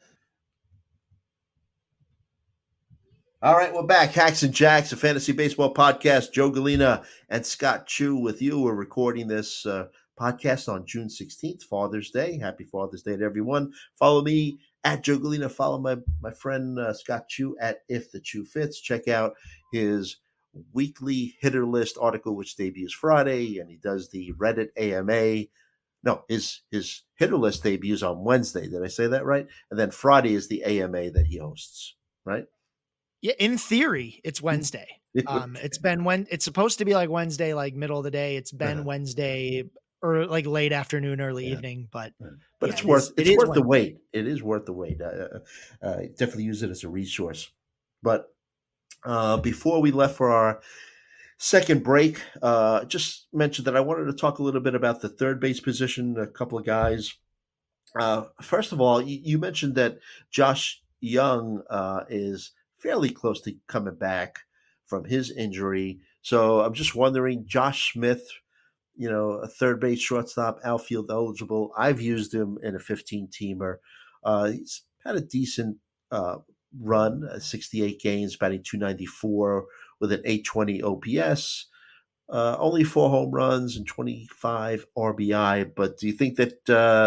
All right, we're back. Hacks and Jacks, a fantasy baseball podcast. Joe Galena and Scott Chu with you. We're recording this podcast on June 16th, Father's Day. Happy Father's Day to everyone. Follow me at Joe Galena. Follow my friend Scott Chu at If the Chu Fits. Check out his weekly hitter list article, which debuts Friday, and he does the Reddit AMA. No, his hitter list debuts on Wednesday. Did I say that right? And then Friday is the AMA that he hosts, right? Yeah, in theory, it's Wednesday. It's supposed to be like Wednesday, like middle of the day. It's been Wednesday or like late afternoon, early evening, but it's worth the wait. It is worth the wait. Definitely use it as a resource. But before we left for our second break, just mentioned that I wanted to talk a little bit about the third base position. A couple of guys. First of all, you mentioned that Josh Young is fairly close to coming back from his injury. So I'm just wondering, Josh Smith, a third base shortstop, outfield eligible. I've used him in a 15-teamer. He's had a decent run, 68 games, batting .294 with an .820 OPS. Only 4 home runs and 25 RBI. But do you think that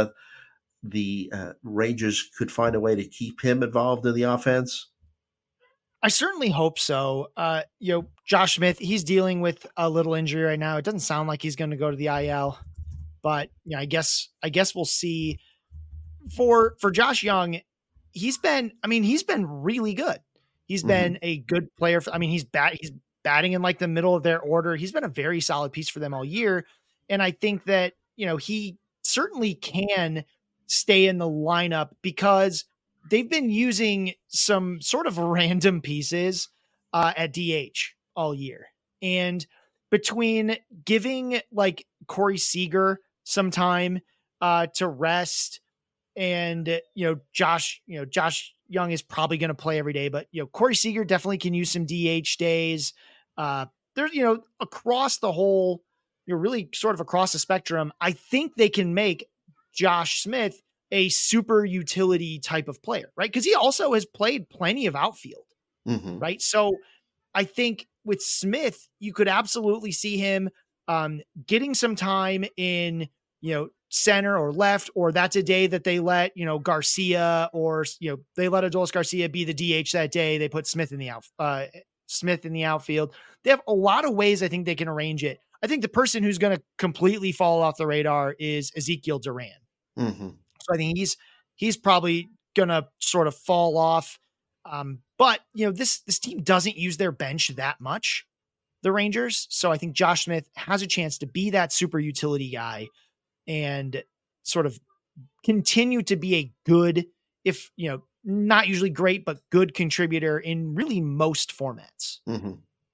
the Rangers could find a way to keep him involved in the offense? I certainly hope so. Josh Smith, he's dealing with a little injury right now. It doesn't sound like he's going to go to the IL, but I guess we'll see. For Josh Young, he's been really good. He's been a good player. He's batting in like the middle of their order. He's been a very solid piece for them all year. And I think that, he certainly can stay in the lineup because they've been using some sort of random pieces at DH all year. And between giving like Corey Seager some time to rest and, Josh Young is probably going to play every day, but, Corey Seager definitely can use some DH days. There's, across the whole, really sort of across the spectrum, I think they can make Josh Smith a super utility type of player, right? Because he also has played plenty of outfield, right? So I think with Smith, you could absolutely see him getting some time in, center or left, or that's a day that they let, Garcia or, they let Adolis Garcia be the DH that day. They put Smith in the outfield. They have a lot of ways I think they can arrange it. I think the person who's going to completely fall off the radar is Ezekiel Duran. So I think he's probably going to sort of fall off. But this team doesn't use their bench that much, the Rangers. So I think Josh Smith has a chance to be that super utility guy and sort of continue to be a good, if not usually great, but good contributor in really most formats.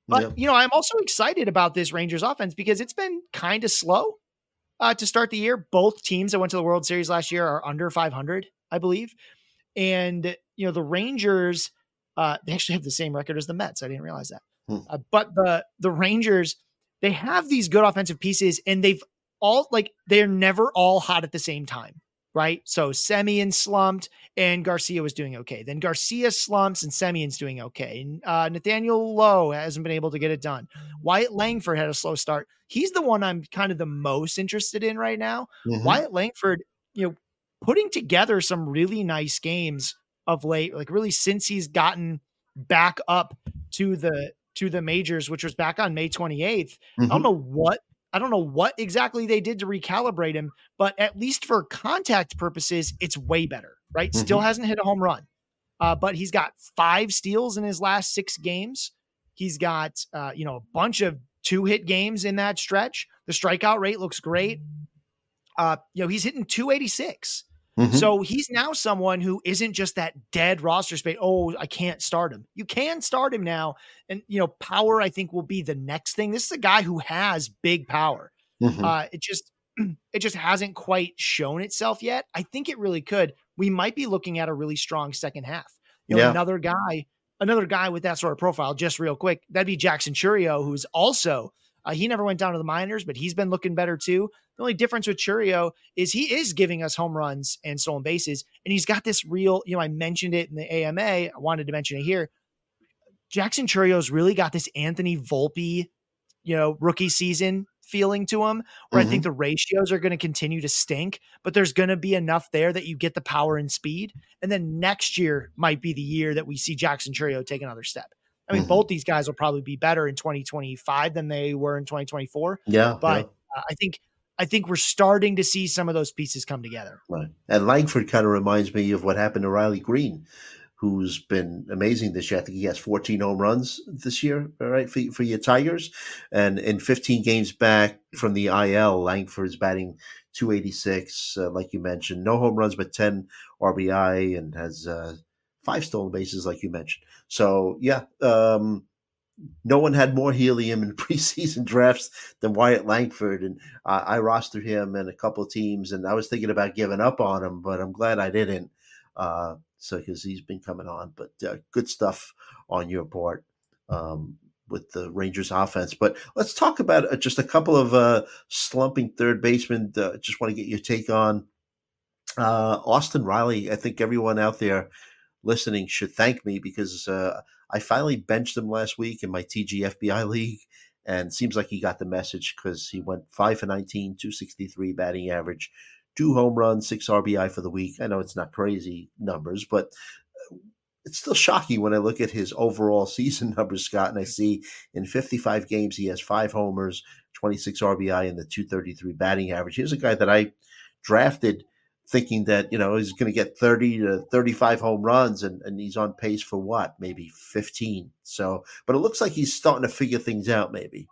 But, I'm also excited about this Rangers offense because it's been kind of slow to start the year. Both teams that went to the World Series last year are under 500, I believe. And, the Rangers, they actually have the same record as the Mets. I didn't realize that. But the Rangers, they have these good offensive pieces, and they're never all hot at the same time, right? So Semien slumped and Garcia was doing okay. Then Garcia slumps and Semien's doing okay. Nathaniel Lowe hasn't been able to get it done. Wyatt Langford had a slow start. He's the one I'm kind of the most interested in right now. Wyatt Langford, putting together some really nice games of late, like really since he's gotten back up to the majors, which was back on May 28th. I don't know what exactly they did to recalibrate him, but at least for contact purposes, it's way better, right? Still hasn't hit a home run, but he's got 5 steals in his last 6 games. He's got, a bunch of 2-hit games in that stretch. The strikeout rate looks great. He's hitting 286. So he's now someone who isn't just that dead roster space. Oh, I can't start him. You can start him now. And, power, I think, will be the next thing. This is a guy who has big power. It just hasn't quite shown itself yet. I think it really could. We might be looking at a really strong second half. Another guy with that sort of profile, just real quick, that'd be Jackson Chourio, who's also, he never went down to the minors, but he's been looking better too. The only difference with Chourio is he is giving us home runs and stolen bases. And he's got this real, I mentioned it in the AMA. I wanted to mention it here. Jackson Chourio's really got this Anthony Volpe, rookie season feeling to him, where I think the ratios are going to continue to stink, but there's going to be enough there that you get the power and speed. And then next year might be the year that we see Jackson Chourio take another step. I mean, both these guys will probably be better in 2025 than they were in 2024. But I think we're starting to see some of those pieces come together. Right. And Langford kind of reminds me of what happened to Riley Green, who's been amazing this year. I think he has 14 home runs this year, all right, for your Tigers. And in 15 games back from the IL, Langford's batting 286, like you mentioned. No home runs, but 10 RBI, and has 5 stolen bases, like you mentioned. So, no one had more helium in preseason drafts than Wyatt Langford, and I rostered him in a couple of teams, and I was thinking about giving up on him, but I'm glad I didn't, because he's been coming on. But good stuff on your part with the Rangers offense. But let's talk about just a couple of slumping third basemen. Just want to get your take on Austin Riley. I think everyone out there listening should thank me because I finally benched him last week in my TGFBI league, and seems like he got the message because he went 5 for 19, 263 batting average, 2 home runs, 6 RBI for the week. I know it's not crazy numbers, but it's still shocking when I look at his overall season numbers, Scott, and I see in 55 games he has 5 homers, 26 RBI, and the 233 batting average. Here's a guy that I drafted thinking that, he's going to get 30 to 35 home runs, and he's on pace for what, maybe 15. So, but it looks like he's starting to figure things out maybe.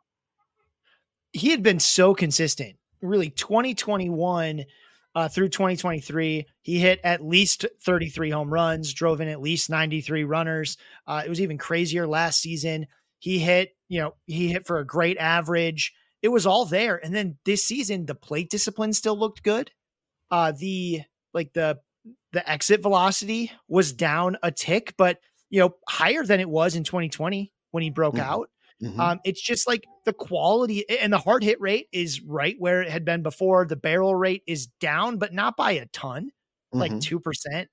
He had been so consistent, really 2021 through 2023. He hit at least 33 home runs, drove in at least 93 runners. It was even crazier last season. He hit for a great average. It was all there. And then this season, the plate discipline still looked good. The exit velocity was down a tick, but higher than it was in 2020 when he broke out. It's just like the quality and the hard hit rate is right where it had been before. The barrel rate is down, but not by a ton, like 2%.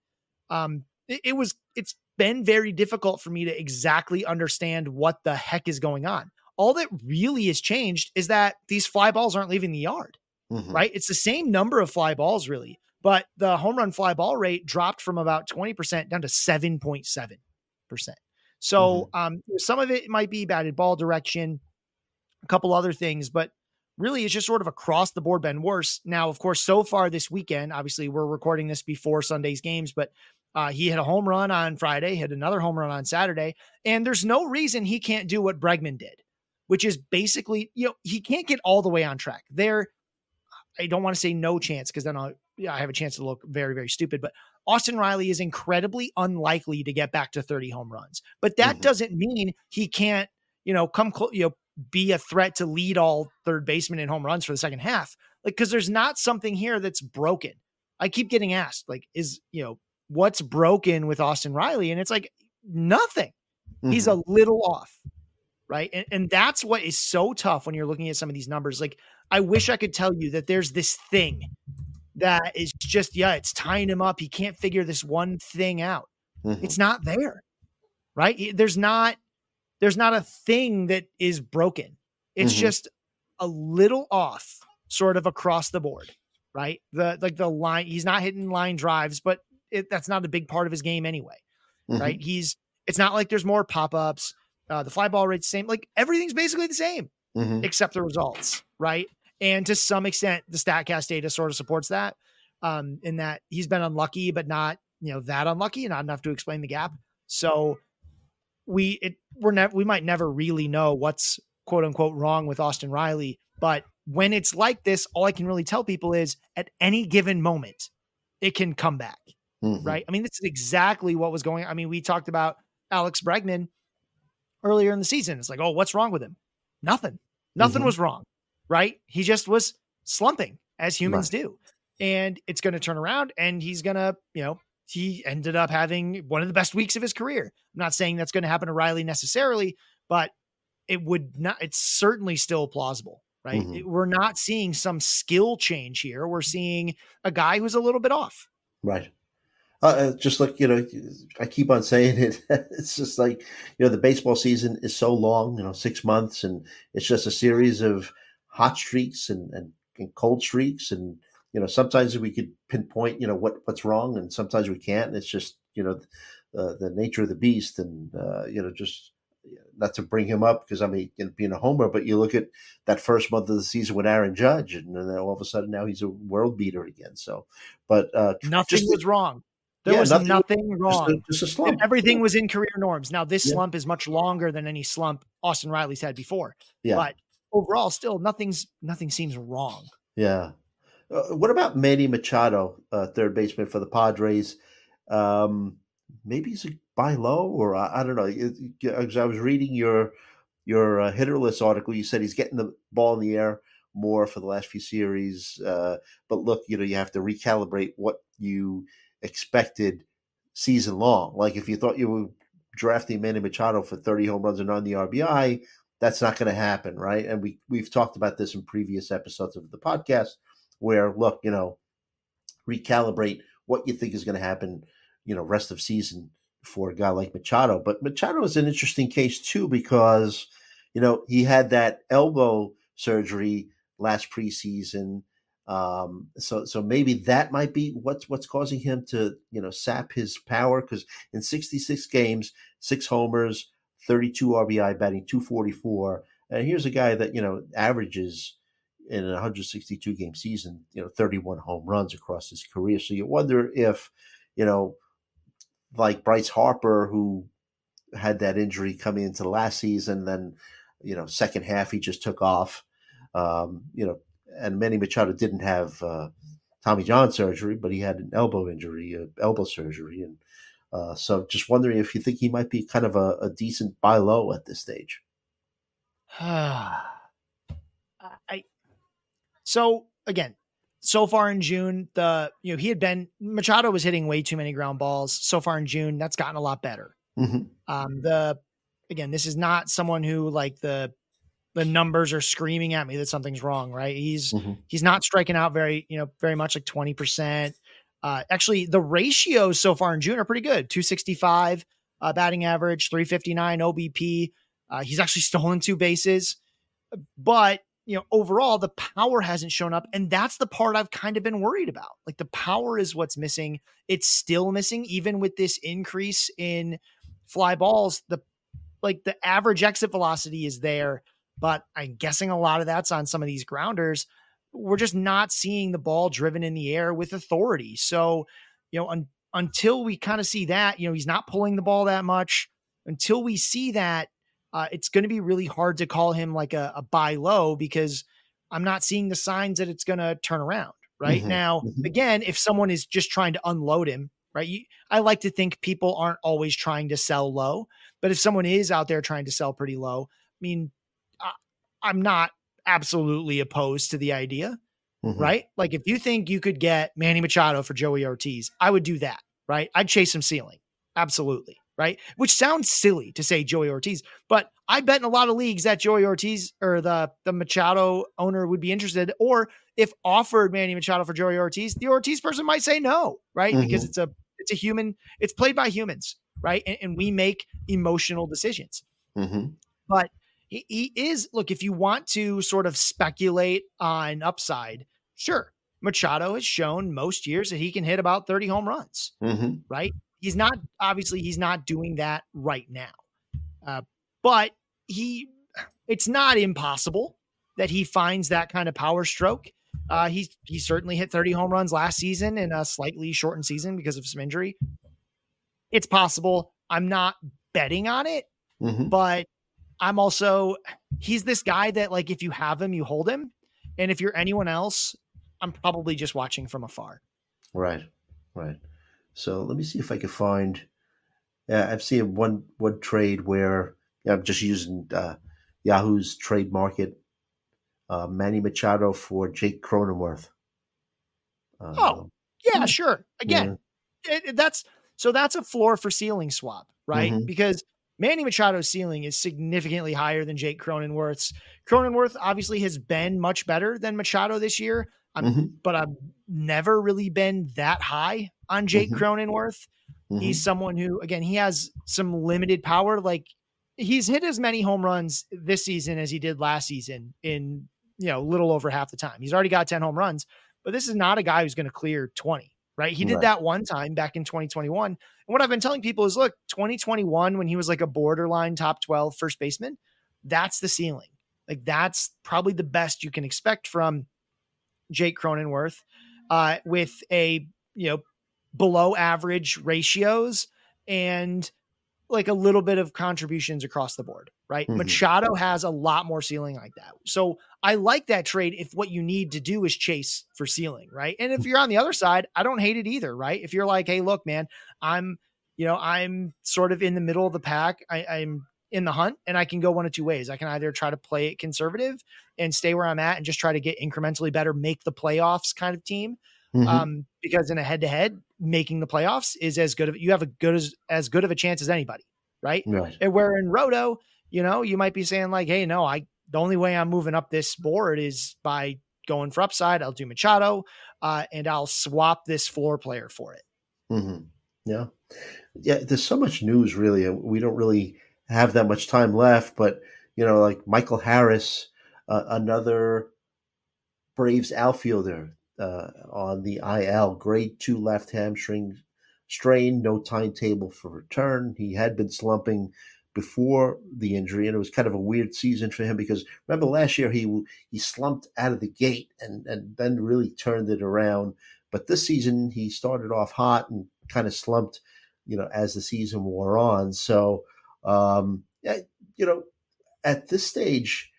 It's been very difficult for me to exactly understand what the heck is going on. All that really has changed is that these fly balls aren't leaving the yard. Right? It's the same number of fly balls really, but the home run fly ball rate dropped from about 20% down to 7.7%. So some of it might be batted ball direction, a couple other things, but really it's just sort of across the board been worse. Now, of course, so far this weekend, obviously we're recording this before Sunday's games, but he hit a home run on Friday, hit another home run on Saturday, and there's no reason he can't do what Bregman did, which is basically, he can't get all the way on track. I don't want to say no chance because then I have a chance to look very, very stupid, but Austin Riley is incredibly unlikely to get back to 30 home runs, but that doesn't mean he can't, be a threat to lead all third basemen in home runs for the second half. Like, cause there's not something here that's broken. I keep getting asked, like, what's broken with Austin Riley? And it's like, nothing. Mm-hmm. He's a little off. Right. And that's what is so tough when you're looking at some of these numbers. Like, I wish I could tell you that there's this thing that is just, it's tying him up. He can't figure this one thing out. Mm-hmm. It's not there. Right. There's not a thing that is broken. It's just a little off sort of across the board. Right. The line, he's not hitting line drives, but that's not a big part of his game anyway. Mm-hmm. Right. It's not like there's more pop-ups. The fly ball rate's the same. Like, everything's basically the same except the results. Right. And to some extent, the StatCast data sort of supports that, in that he's been unlucky, but not, that unlucky, not enough to explain the gap. So we might never really know what's quote unquote wrong with Austin Riley. But when it's like this, all I can really tell people is at any given moment, it can come back. Mm-hmm. Right. I mean, this is exactly what was going on. I mean, we talked about Alex Bregman earlier in the season. It's like, oh, what's wrong with him? Nothing was wrong. Right. He just was slumping, as humans do. And it's going to turn around, and he's going to, he ended up having one of the best weeks of his career. I'm not saying that's going to happen to Riley necessarily, but it's certainly still plausible, right? Mm-hmm. We're not seeing some skill change here. We're seeing a guy who's a little bit off. Right. Just like, I keep on saying it. It's just like, the baseball season is so long, 6 months, and it's just a series of hot streaks and cold streaks. And, sometimes we could pinpoint, what's wrong, and sometimes we can't. And it's just, the nature of the beast. And, just not to bring him up because being a homer, but you look at that first month of the season with Aaron Judge, and then all of a sudden now he's a world beater again. So, but nothing was wrong. There was nothing wrong. Just a slump. Everything was in career norms. Now, this slump is much longer than any slump Austin Riley's had before. Yeah. But overall, still, nothing seems wrong. Yeah. What about Manny Machado, third baseman for the Padres? Maybe he's a buy low, or I don't know. Because I was reading your hitter list article. You said he's getting the ball in the air more for the last few series. But look, you have to recalibrate what you expected season long. Like, if you thought you were drafting Manny Machado for 30 home runs and on the RBI, that's not going to happen, right? And we've talked about this in previous episodes of the podcast, where look, recalibrate what you think is going to happen, rest of season for a guy like Machado. But Machado is an interesting case too, because he had that elbow surgery last preseason. So maybe that might be what's causing him to, sap his power, because in 66 games, 6 homers, 32 RBI, batting .244. And here's a guy that, averages in a 162 game season, 31 home runs across his career. So you wonder if, like Bryce Harper, who had that injury coming into the last season, then, second half he just took off, and Manny Machado didn't have Tommy John surgery, but he had an elbow surgery. And so just wondering if you think he might be kind of a decent buy low at this stage. So again, so far in June, Machado was hitting way too many ground balls. So far in June, that's gotten a lot better. Mm-hmm. Again, this is not someone who, like, the numbers are screaming at me that something's wrong, right? He's not striking out very much, like 20%. Actually, the ratios so far in June are pretty good. 265 batting average, 359 OBP. He's actually stolen 2 bases, but overall the power hasn't shown up. And that's the part I've kind of been worried about. Like, the power is what's missing. It's still missing, even with this increase in fly balls. The average exit velocity is there, but I'm guessing a lot of that's on some of these grounders. We're just not seeing the ball driven in the air with authority. So, until we kind of see that, he's not pulling the ball that much. Until we see that, it's going to be really hard to call him like a buy low, because I'm not seeing the signs that it's going to turn around right now. Again, if someone is just trying to unload him, right? I like to think people aren't always trying to sell low, but if someone is out there trying to sell pretty low, mean, I'm not absolutely opposed to the idea, right? Like if you think you could get Manny Machado for Joey Ortiz, I would do that, right? I'd chase some ceiling. Absolutely. Right. Which sounds silly to say Joey Ortiz, but I bet in a lot of leagues that Joey Ortiz or the Machado owner would be interested, or if offered Manny Machado for Joey Ortiz, the Ortiz person might say no, right? Because it's a human, it's played by humans, right? And we make emotional decisions. But he is, look, if you want to sort of speculate on upside, sure. Machado has shown most years that he can hit about 30 home runs, right? He's not doing that right now. But it's not impossible that he finds that kind of power stroke. He certainly hit 30 home runs last season in a slightly shortened season because of some injury. It's possible. I'm not betting on it, but he's this guy that, like, if you have him, you hold him. And if you're anyone else, I'm probably just watching from afar. Right. So let me see if I can find. I've seen one trade where I'm just using Yahoo's trade market. Manny Machado for Jake Cronenworth. Sure. Again, that's a floor for ceiling swap, right? Because Manny Machado's ceiling is significantly higher than Jake Cronenworth's. Cronenworth obviously has been much better than Machado this year, but I've never really been that high on Jake Cronenworth. He's someone who, again, he has some limited power. Like, he's hit as many home runs this season as he did last season in, little over half the time. He's already got 10 home runs, but this is not a guy who's going to clear 20, right? He did that one time back in 2021. And what I've been telling people is, look, 2021, when he was like a borderline top 12 first baseman, that's the ceiling. Like, that's probably the best you can expect from Jake Cronenworth, with a, below average ratios and like a little bit of contributions across the board, right? Machado has a lot more ceiling like that. So I like that trade if what you need to do is chase for ceiling, right? And if you're on the other side, I don't hate it either, right? If you're like, hey, look, man, I'm sort of in the middle of the pack. I'm in the hunt, and I can go one of two ways. I can either try to play it conservative and stay where I'm at and just try to get incrementally better, make the playoffs kind of team. Because in a head-to-head, making the playoffs is you have as good of a chance as anybody, right? And where in Roto, you might be saying like, hey, no, the only way I'm moving up this board is by going for upside. I'll do Machado, and I'll swap this floor player for it. Yeah. There's so much news, really. We don't really have that much time left, but like Michael Harris, another Braves outfielder, on the IL, grade 2 left hamstring strain, no timetable for return. He had been slumping before the injury, and it was kind of a weird season for him because remember last year he slumped out of the gate and then really turned it around. But this season he started off hot and kind of slumped, as the season wore on. So, at this stage,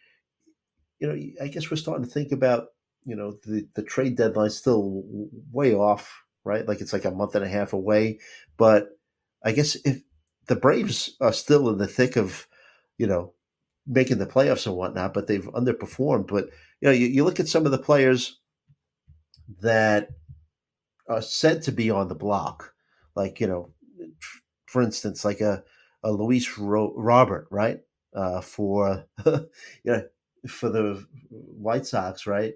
I guess we're starting to think about, the trade deadline is still way off, right? Like it's like a month and a half away. But I guess if the Braves are still in the thick of, making the playoffs and whatnot, but they've underperformed. But, you look at some of the players that are said to be on the block, like, for instance, like a Luis Robert, right? For, for the White Sox, right?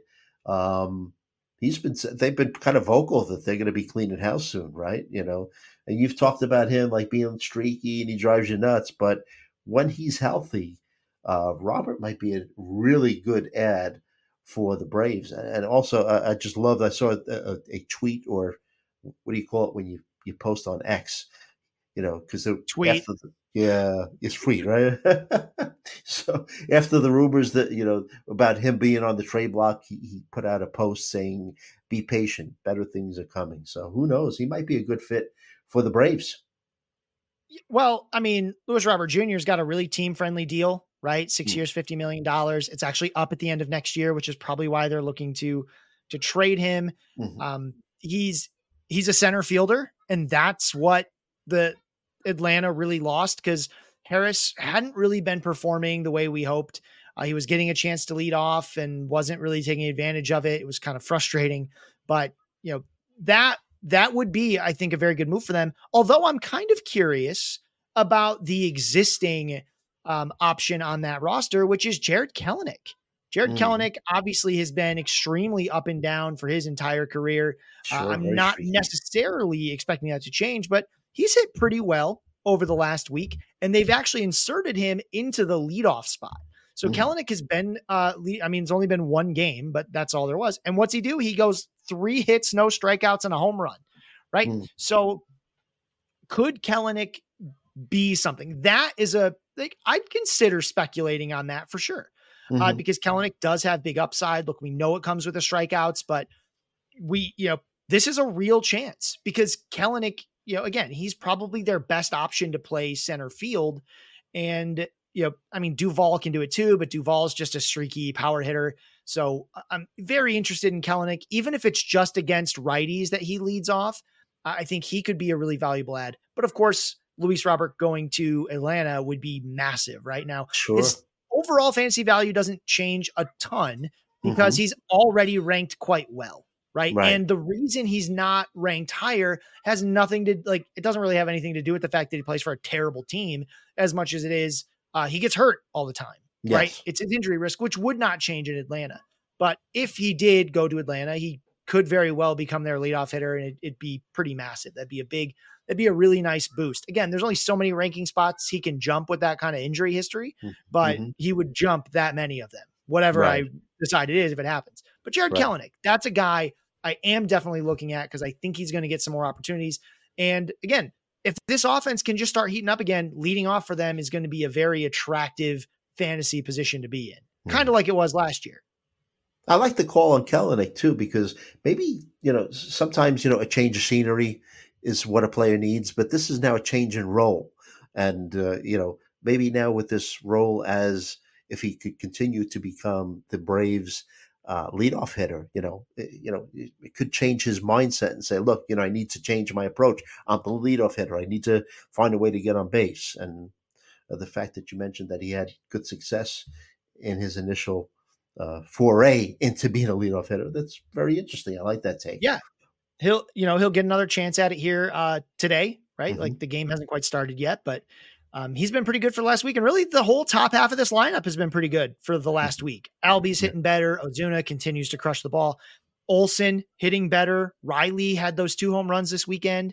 They've been kind of vocal that they're going to be cleaning house soon, right? And you've talked about him like being streaky and he drives you nuts, but when he's healthy, Robert might be a really good ad for the Braves. And also, I just love, I saw a tweet, or what do you call it when you post on X, because the tweet. It's free, right? So after the rumors that, about him being on the trade block, he put out a post saying, be patient, better things are coming. So who knows? He might be a good fit for the Braves. Well, I mean, Luis Robert Jr.'s got a really team-friendly deal, right? 6 years, $50 million. It's actually up at the end of next year, which is probably why they're looking to trade him. He's a center fielder, and that's what the Atlanta really lost, because Harris hadn't really been performing the way we hoped. He was getting a chance to lead off and wasn't really taking advantage of it. It was kind of frustrating, but that would be, I think, a very good move for them. Although I'm kind of curious about the existing option on that roster, which is Jarred Kelenic. Jarred Kelenic obviously has been extremely up and down for his entire career. Sure, I'm not necessarily expecting that to change, but he's hit pretty well over the last week, and they've actually inserted him into the leadoff spot. So Kelenic has been, it's only been one game, but that's all there was. And what's he do? He goes 3 hits, no strikeouts, and a home run, right? So could Kelenic be something? That is I'd consider speculating on that for sure. Because Kelenic does have big upside. Look, we know it comes with the strikeouts, but this is a real chance because Kelenic, again, he's probably their best option to play center field. And, Duvall can do it too, but Duvall is just a streaky power hitter. So I'm very interested in Kelenic, even if it's just against righties that he leads off. I think he could be a really valuable ad, but of course, Luis Robert going to Atlanta would be massive right now. Sure. His overall fantasy value doesn't change a ton because he's already ranked quite well. Right. And the reason he's not ranked higher has nothing to it doesn't really have anything to do with the fact that he plays for a terrible team as much as it is he gets hurt all the time. Yes. Right. It's an injury risk, which would not change in Atlanta. But if he did go to Atlanta, he could very well become their leadoff hitter and it'd be pretty massive. That'd be a really nice boost. Again, there's only so many ranking spots he can jump with that kind of injury history, but he would jump that many of them, whatever I decide it is if it happens. But Jarred Kelenic, that's a guy I am definitely looking at because I think he's going to get some more opportunities. And again, if this offense can just start heating up again, leading off for them is going to be a very attractive fantasy position to be in, kind of like it was last year. I like the call on Kelenic too, because maybe, sometimes, a change of scenery is what a player needs, but this is now a change in role. And, maybe now with this role as if he could continue to become the Braves leadoff hitter, it could change his mindset and say, look, I need to change my approach. I'm the leadoff hitter. I need to find a way to get on base. And the fact that you mentioned that he had good success in his initial foray into being a leadoff hitter, that's very interesting. I like that take. Yeah. He'll get another chance at it here today, right? Like the game hasn't quite started yet, but he's been pretty good for the last week. And really the whole top half of this lineup has been pretty good for the last week. Albie's hitting better. Ozuna continues to crush the ball. Olsen hitting better. Riley had those 2 home runs this weekend.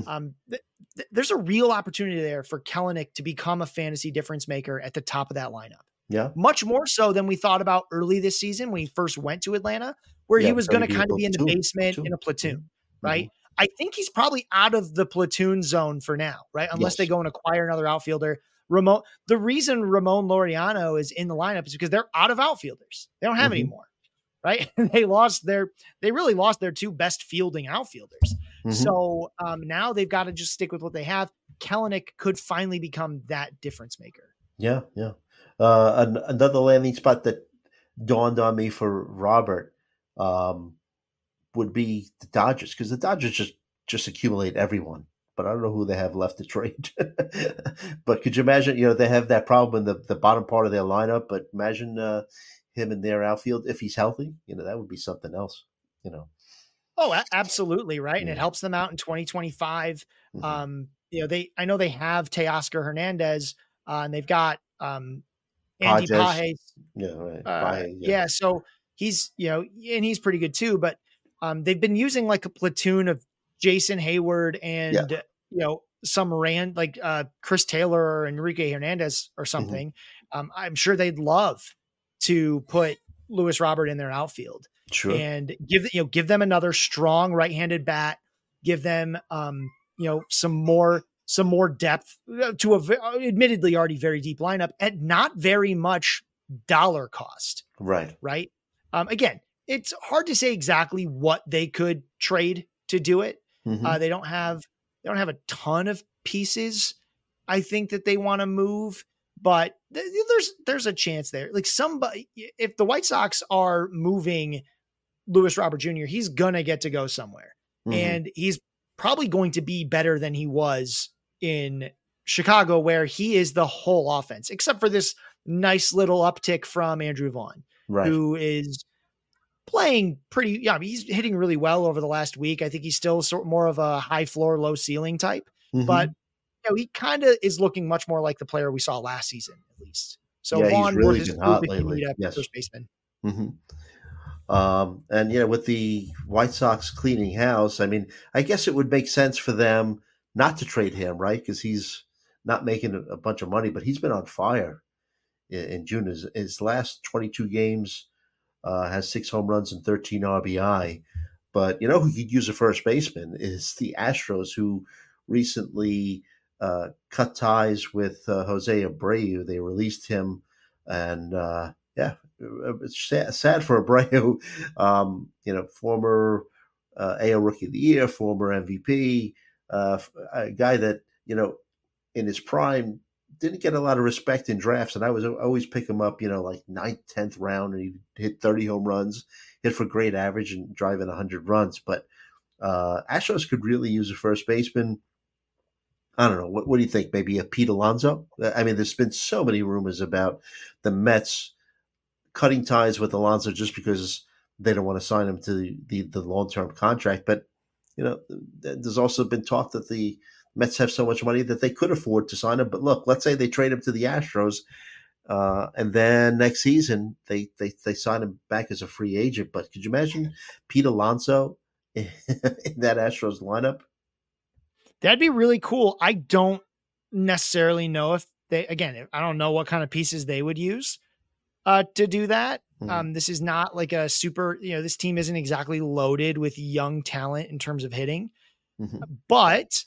There's a real opportunity there for Kelenic to become a fantasy difference maker at the top of that lineup. Yeah. Much more so than we thought about early this season when he first went to Atlanta, where he was going to kind of be in the basement in a platoon, right? I think he's probably out of the platoon zone for now, right? Unless they go and acquire another outfielder. The reason Ramon Laureano is in the lineup is because they're out of outfielders. They don't have any more, right? They really lost their 2 best fielding outfielders. So now they've got to just stick with what they have. Kelenic could finally become that difference maker. Yeah. Yeah. Another landing spot that dawned on me for Robert would be the Dodgers, because the Dodgers just accumulate everyone, but I don't know who they have left to trade. But could you imagine, they have that problem in the bottom part of their lineup, but imagine him in their outfield if he's healthy, that would be something else, Oh, absolutely. Right. And it helps them out in 2025. I know they have Teoscar Hernandez and they've got Andy Pages. Yeah. So he's, and he's pretty good too, but they've been using like a platoon of Jason Hayward and, some Chris Taylor or Enrique Hernandez or something. I'm sure they'd love to put Luis Robert in their outfield and give them another strong right-handed bat, give them, some more depth to a admittedly already very deep lineup at not very much dollar cost. Right. Again, it's hard to say exactly what they could trade to do it. They don't have a ton of pieces, I think, that they want to move, but there's a chance there. Like somebody, if the White Sox are moving Luis Robert Jr., he's going to get to go somewhere and he's probably going to be better than he was in Chicago, where he is the whole offense, except for this nice little uptick from Andrew Vaughn, who is playing pretty. Yeah, I mean, he's hitting really well over the last week. I think he's still more of a high floor, low ceiling type, but he kind of is looking much more like the player we saw last season, at least. So Vaughn really been hot lately. Yes. First baseman. And with the White Sox cleaning house, I mean, I guess it would make sense for them not to trade him, right? Because he's not making a bunch of money, but he's been on fire in June. His last 22 games has 6 home runs and 13 RBI. But who could use a first baseman is the Astros, who recently cut ties with Jose Abreu. They released him, and it's sad for Abreu, former AL Rookie of the Year, former MVP, a guy that, in his prime didn't get a lot of respect in drafts. And I was always pick him up, like 9th, 10th round, and he hit 30 home runs, hit for great average and driving 100 runs. But Astros could really use a first baseman. I don't know. What do you think? Maybe a Pete Alonso? I mean, there's been so many rumors about the Mets cutting ties with Alonso just because they don't want to sign him to the long-term contract. But, there's also been talk that the Mets have so much money that they could afford to sign him. But look, let's say they trade him to the Astros, and then next season they sign him back as a free agent. But could you imagine Pete Alonso in that Astros lineup? That'd be really cool. I don't necessarily know if I don't know what kind of pieces they would use to do that. This is not like a super, this team isn't exactly loaded with young talent in terms of hitting, but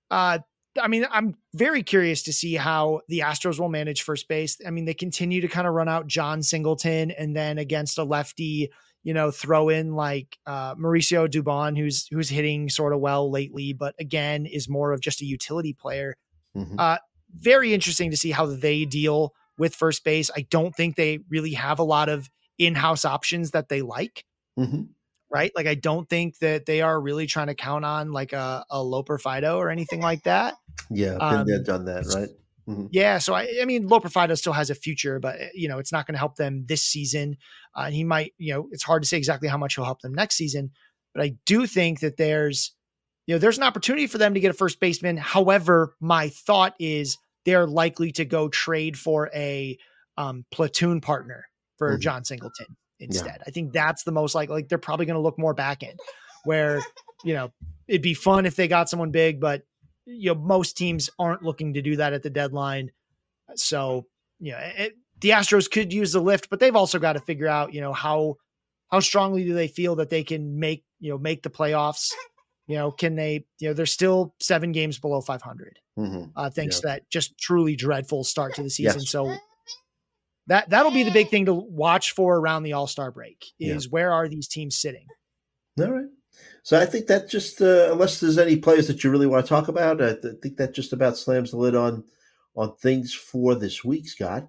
I'm very curious to see how the Astros will manage first base. I mean, they continue to kind of run out John Singleton, and then against a lefty, throw in like Mauricio Dubon, who's hitting sort of well lately, but again, is more of just a utility player. Very interesting to see how they deal with first base. I don't think they really have a lot of in-house options that they like. Right? Like, I don't think that they are really trying to count on like a Loper Fido or anything like that. Yeah, been there, done that, right? Yeah. So I mean, Loper Fido still has a future, but it's not going to help them this season. He might, it's hard to say exactly how much he'll help them next season, but I do think that there's an opportunity for them to get a first baseman. However, my thought is they're likely to go trade for a platoon partner for John Singleton instead. I think that's the most likely. Like, they're probably going to look more back end where, it'd be fun if they got someone big, but most teams aren't looking to do that at the deadline. So, the Astros could use the lift, but they've also got to figure out, how strongly do they feel that they can make the playoffs? Can they, they're still 7 games below 500, thanks to that just truly dreadful start to the season. Yes. So that'll be the big thing to watch for around the All-Star break is where are these teams sitting? All right. So I think that just, unless there's any players that you really want to talk about, I think that just about slams the lid on things for this week, Scott.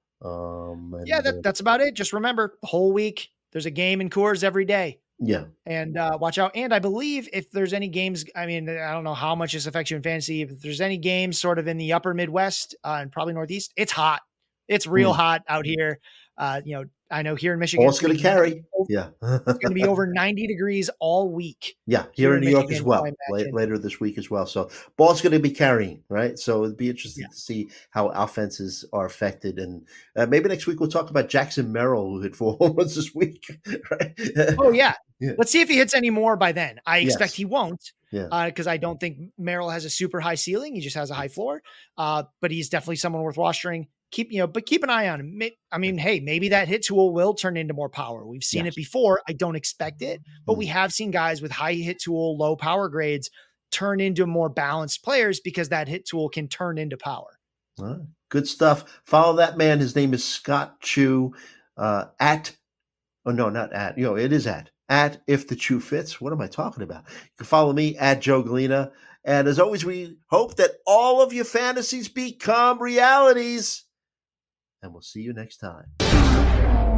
That's about it. Just remember, the whole week, there's a game in Coors every day. Yeah. And watch out. And I believe if there's any games, I mean, I don't know how much this affects you in fantasy. If there's any games sort of in the upper Midwest and probably Northeast, it's hot. It's real hot out here. I know here in Michigan, it's going to carry. It's going to be over 90 degrees all week. Yeah, here in New York as well, later this week as well. So ball's going to be carrying, right? So it'd be interesting to see how offenses are affected. And maybe next week we'll talk about Jackson Merrill, who hit 4 home runs this week. Right? Oh, yeah. Let's see if he hits any more by then. I expect he won't. Because I don't think Merrill has a super high ceiling. He just has a high floor. But he's definitely someone worth watching. Keep an eye on him. I mean, hey, maybe that hit tool will turn into more power. We've seen it before. I don't expect it, but we have seen guys with high hit tool, low power grades turn into more balanced players because that hit tool can turn into power. Good stuff. Follow that man. His name is Scott Chu it is at If the Chew Fits. What am I talking about? You can follow me at Joe Galena. And as always, we hope that all of your fantasies become realities. And we'll see you next time.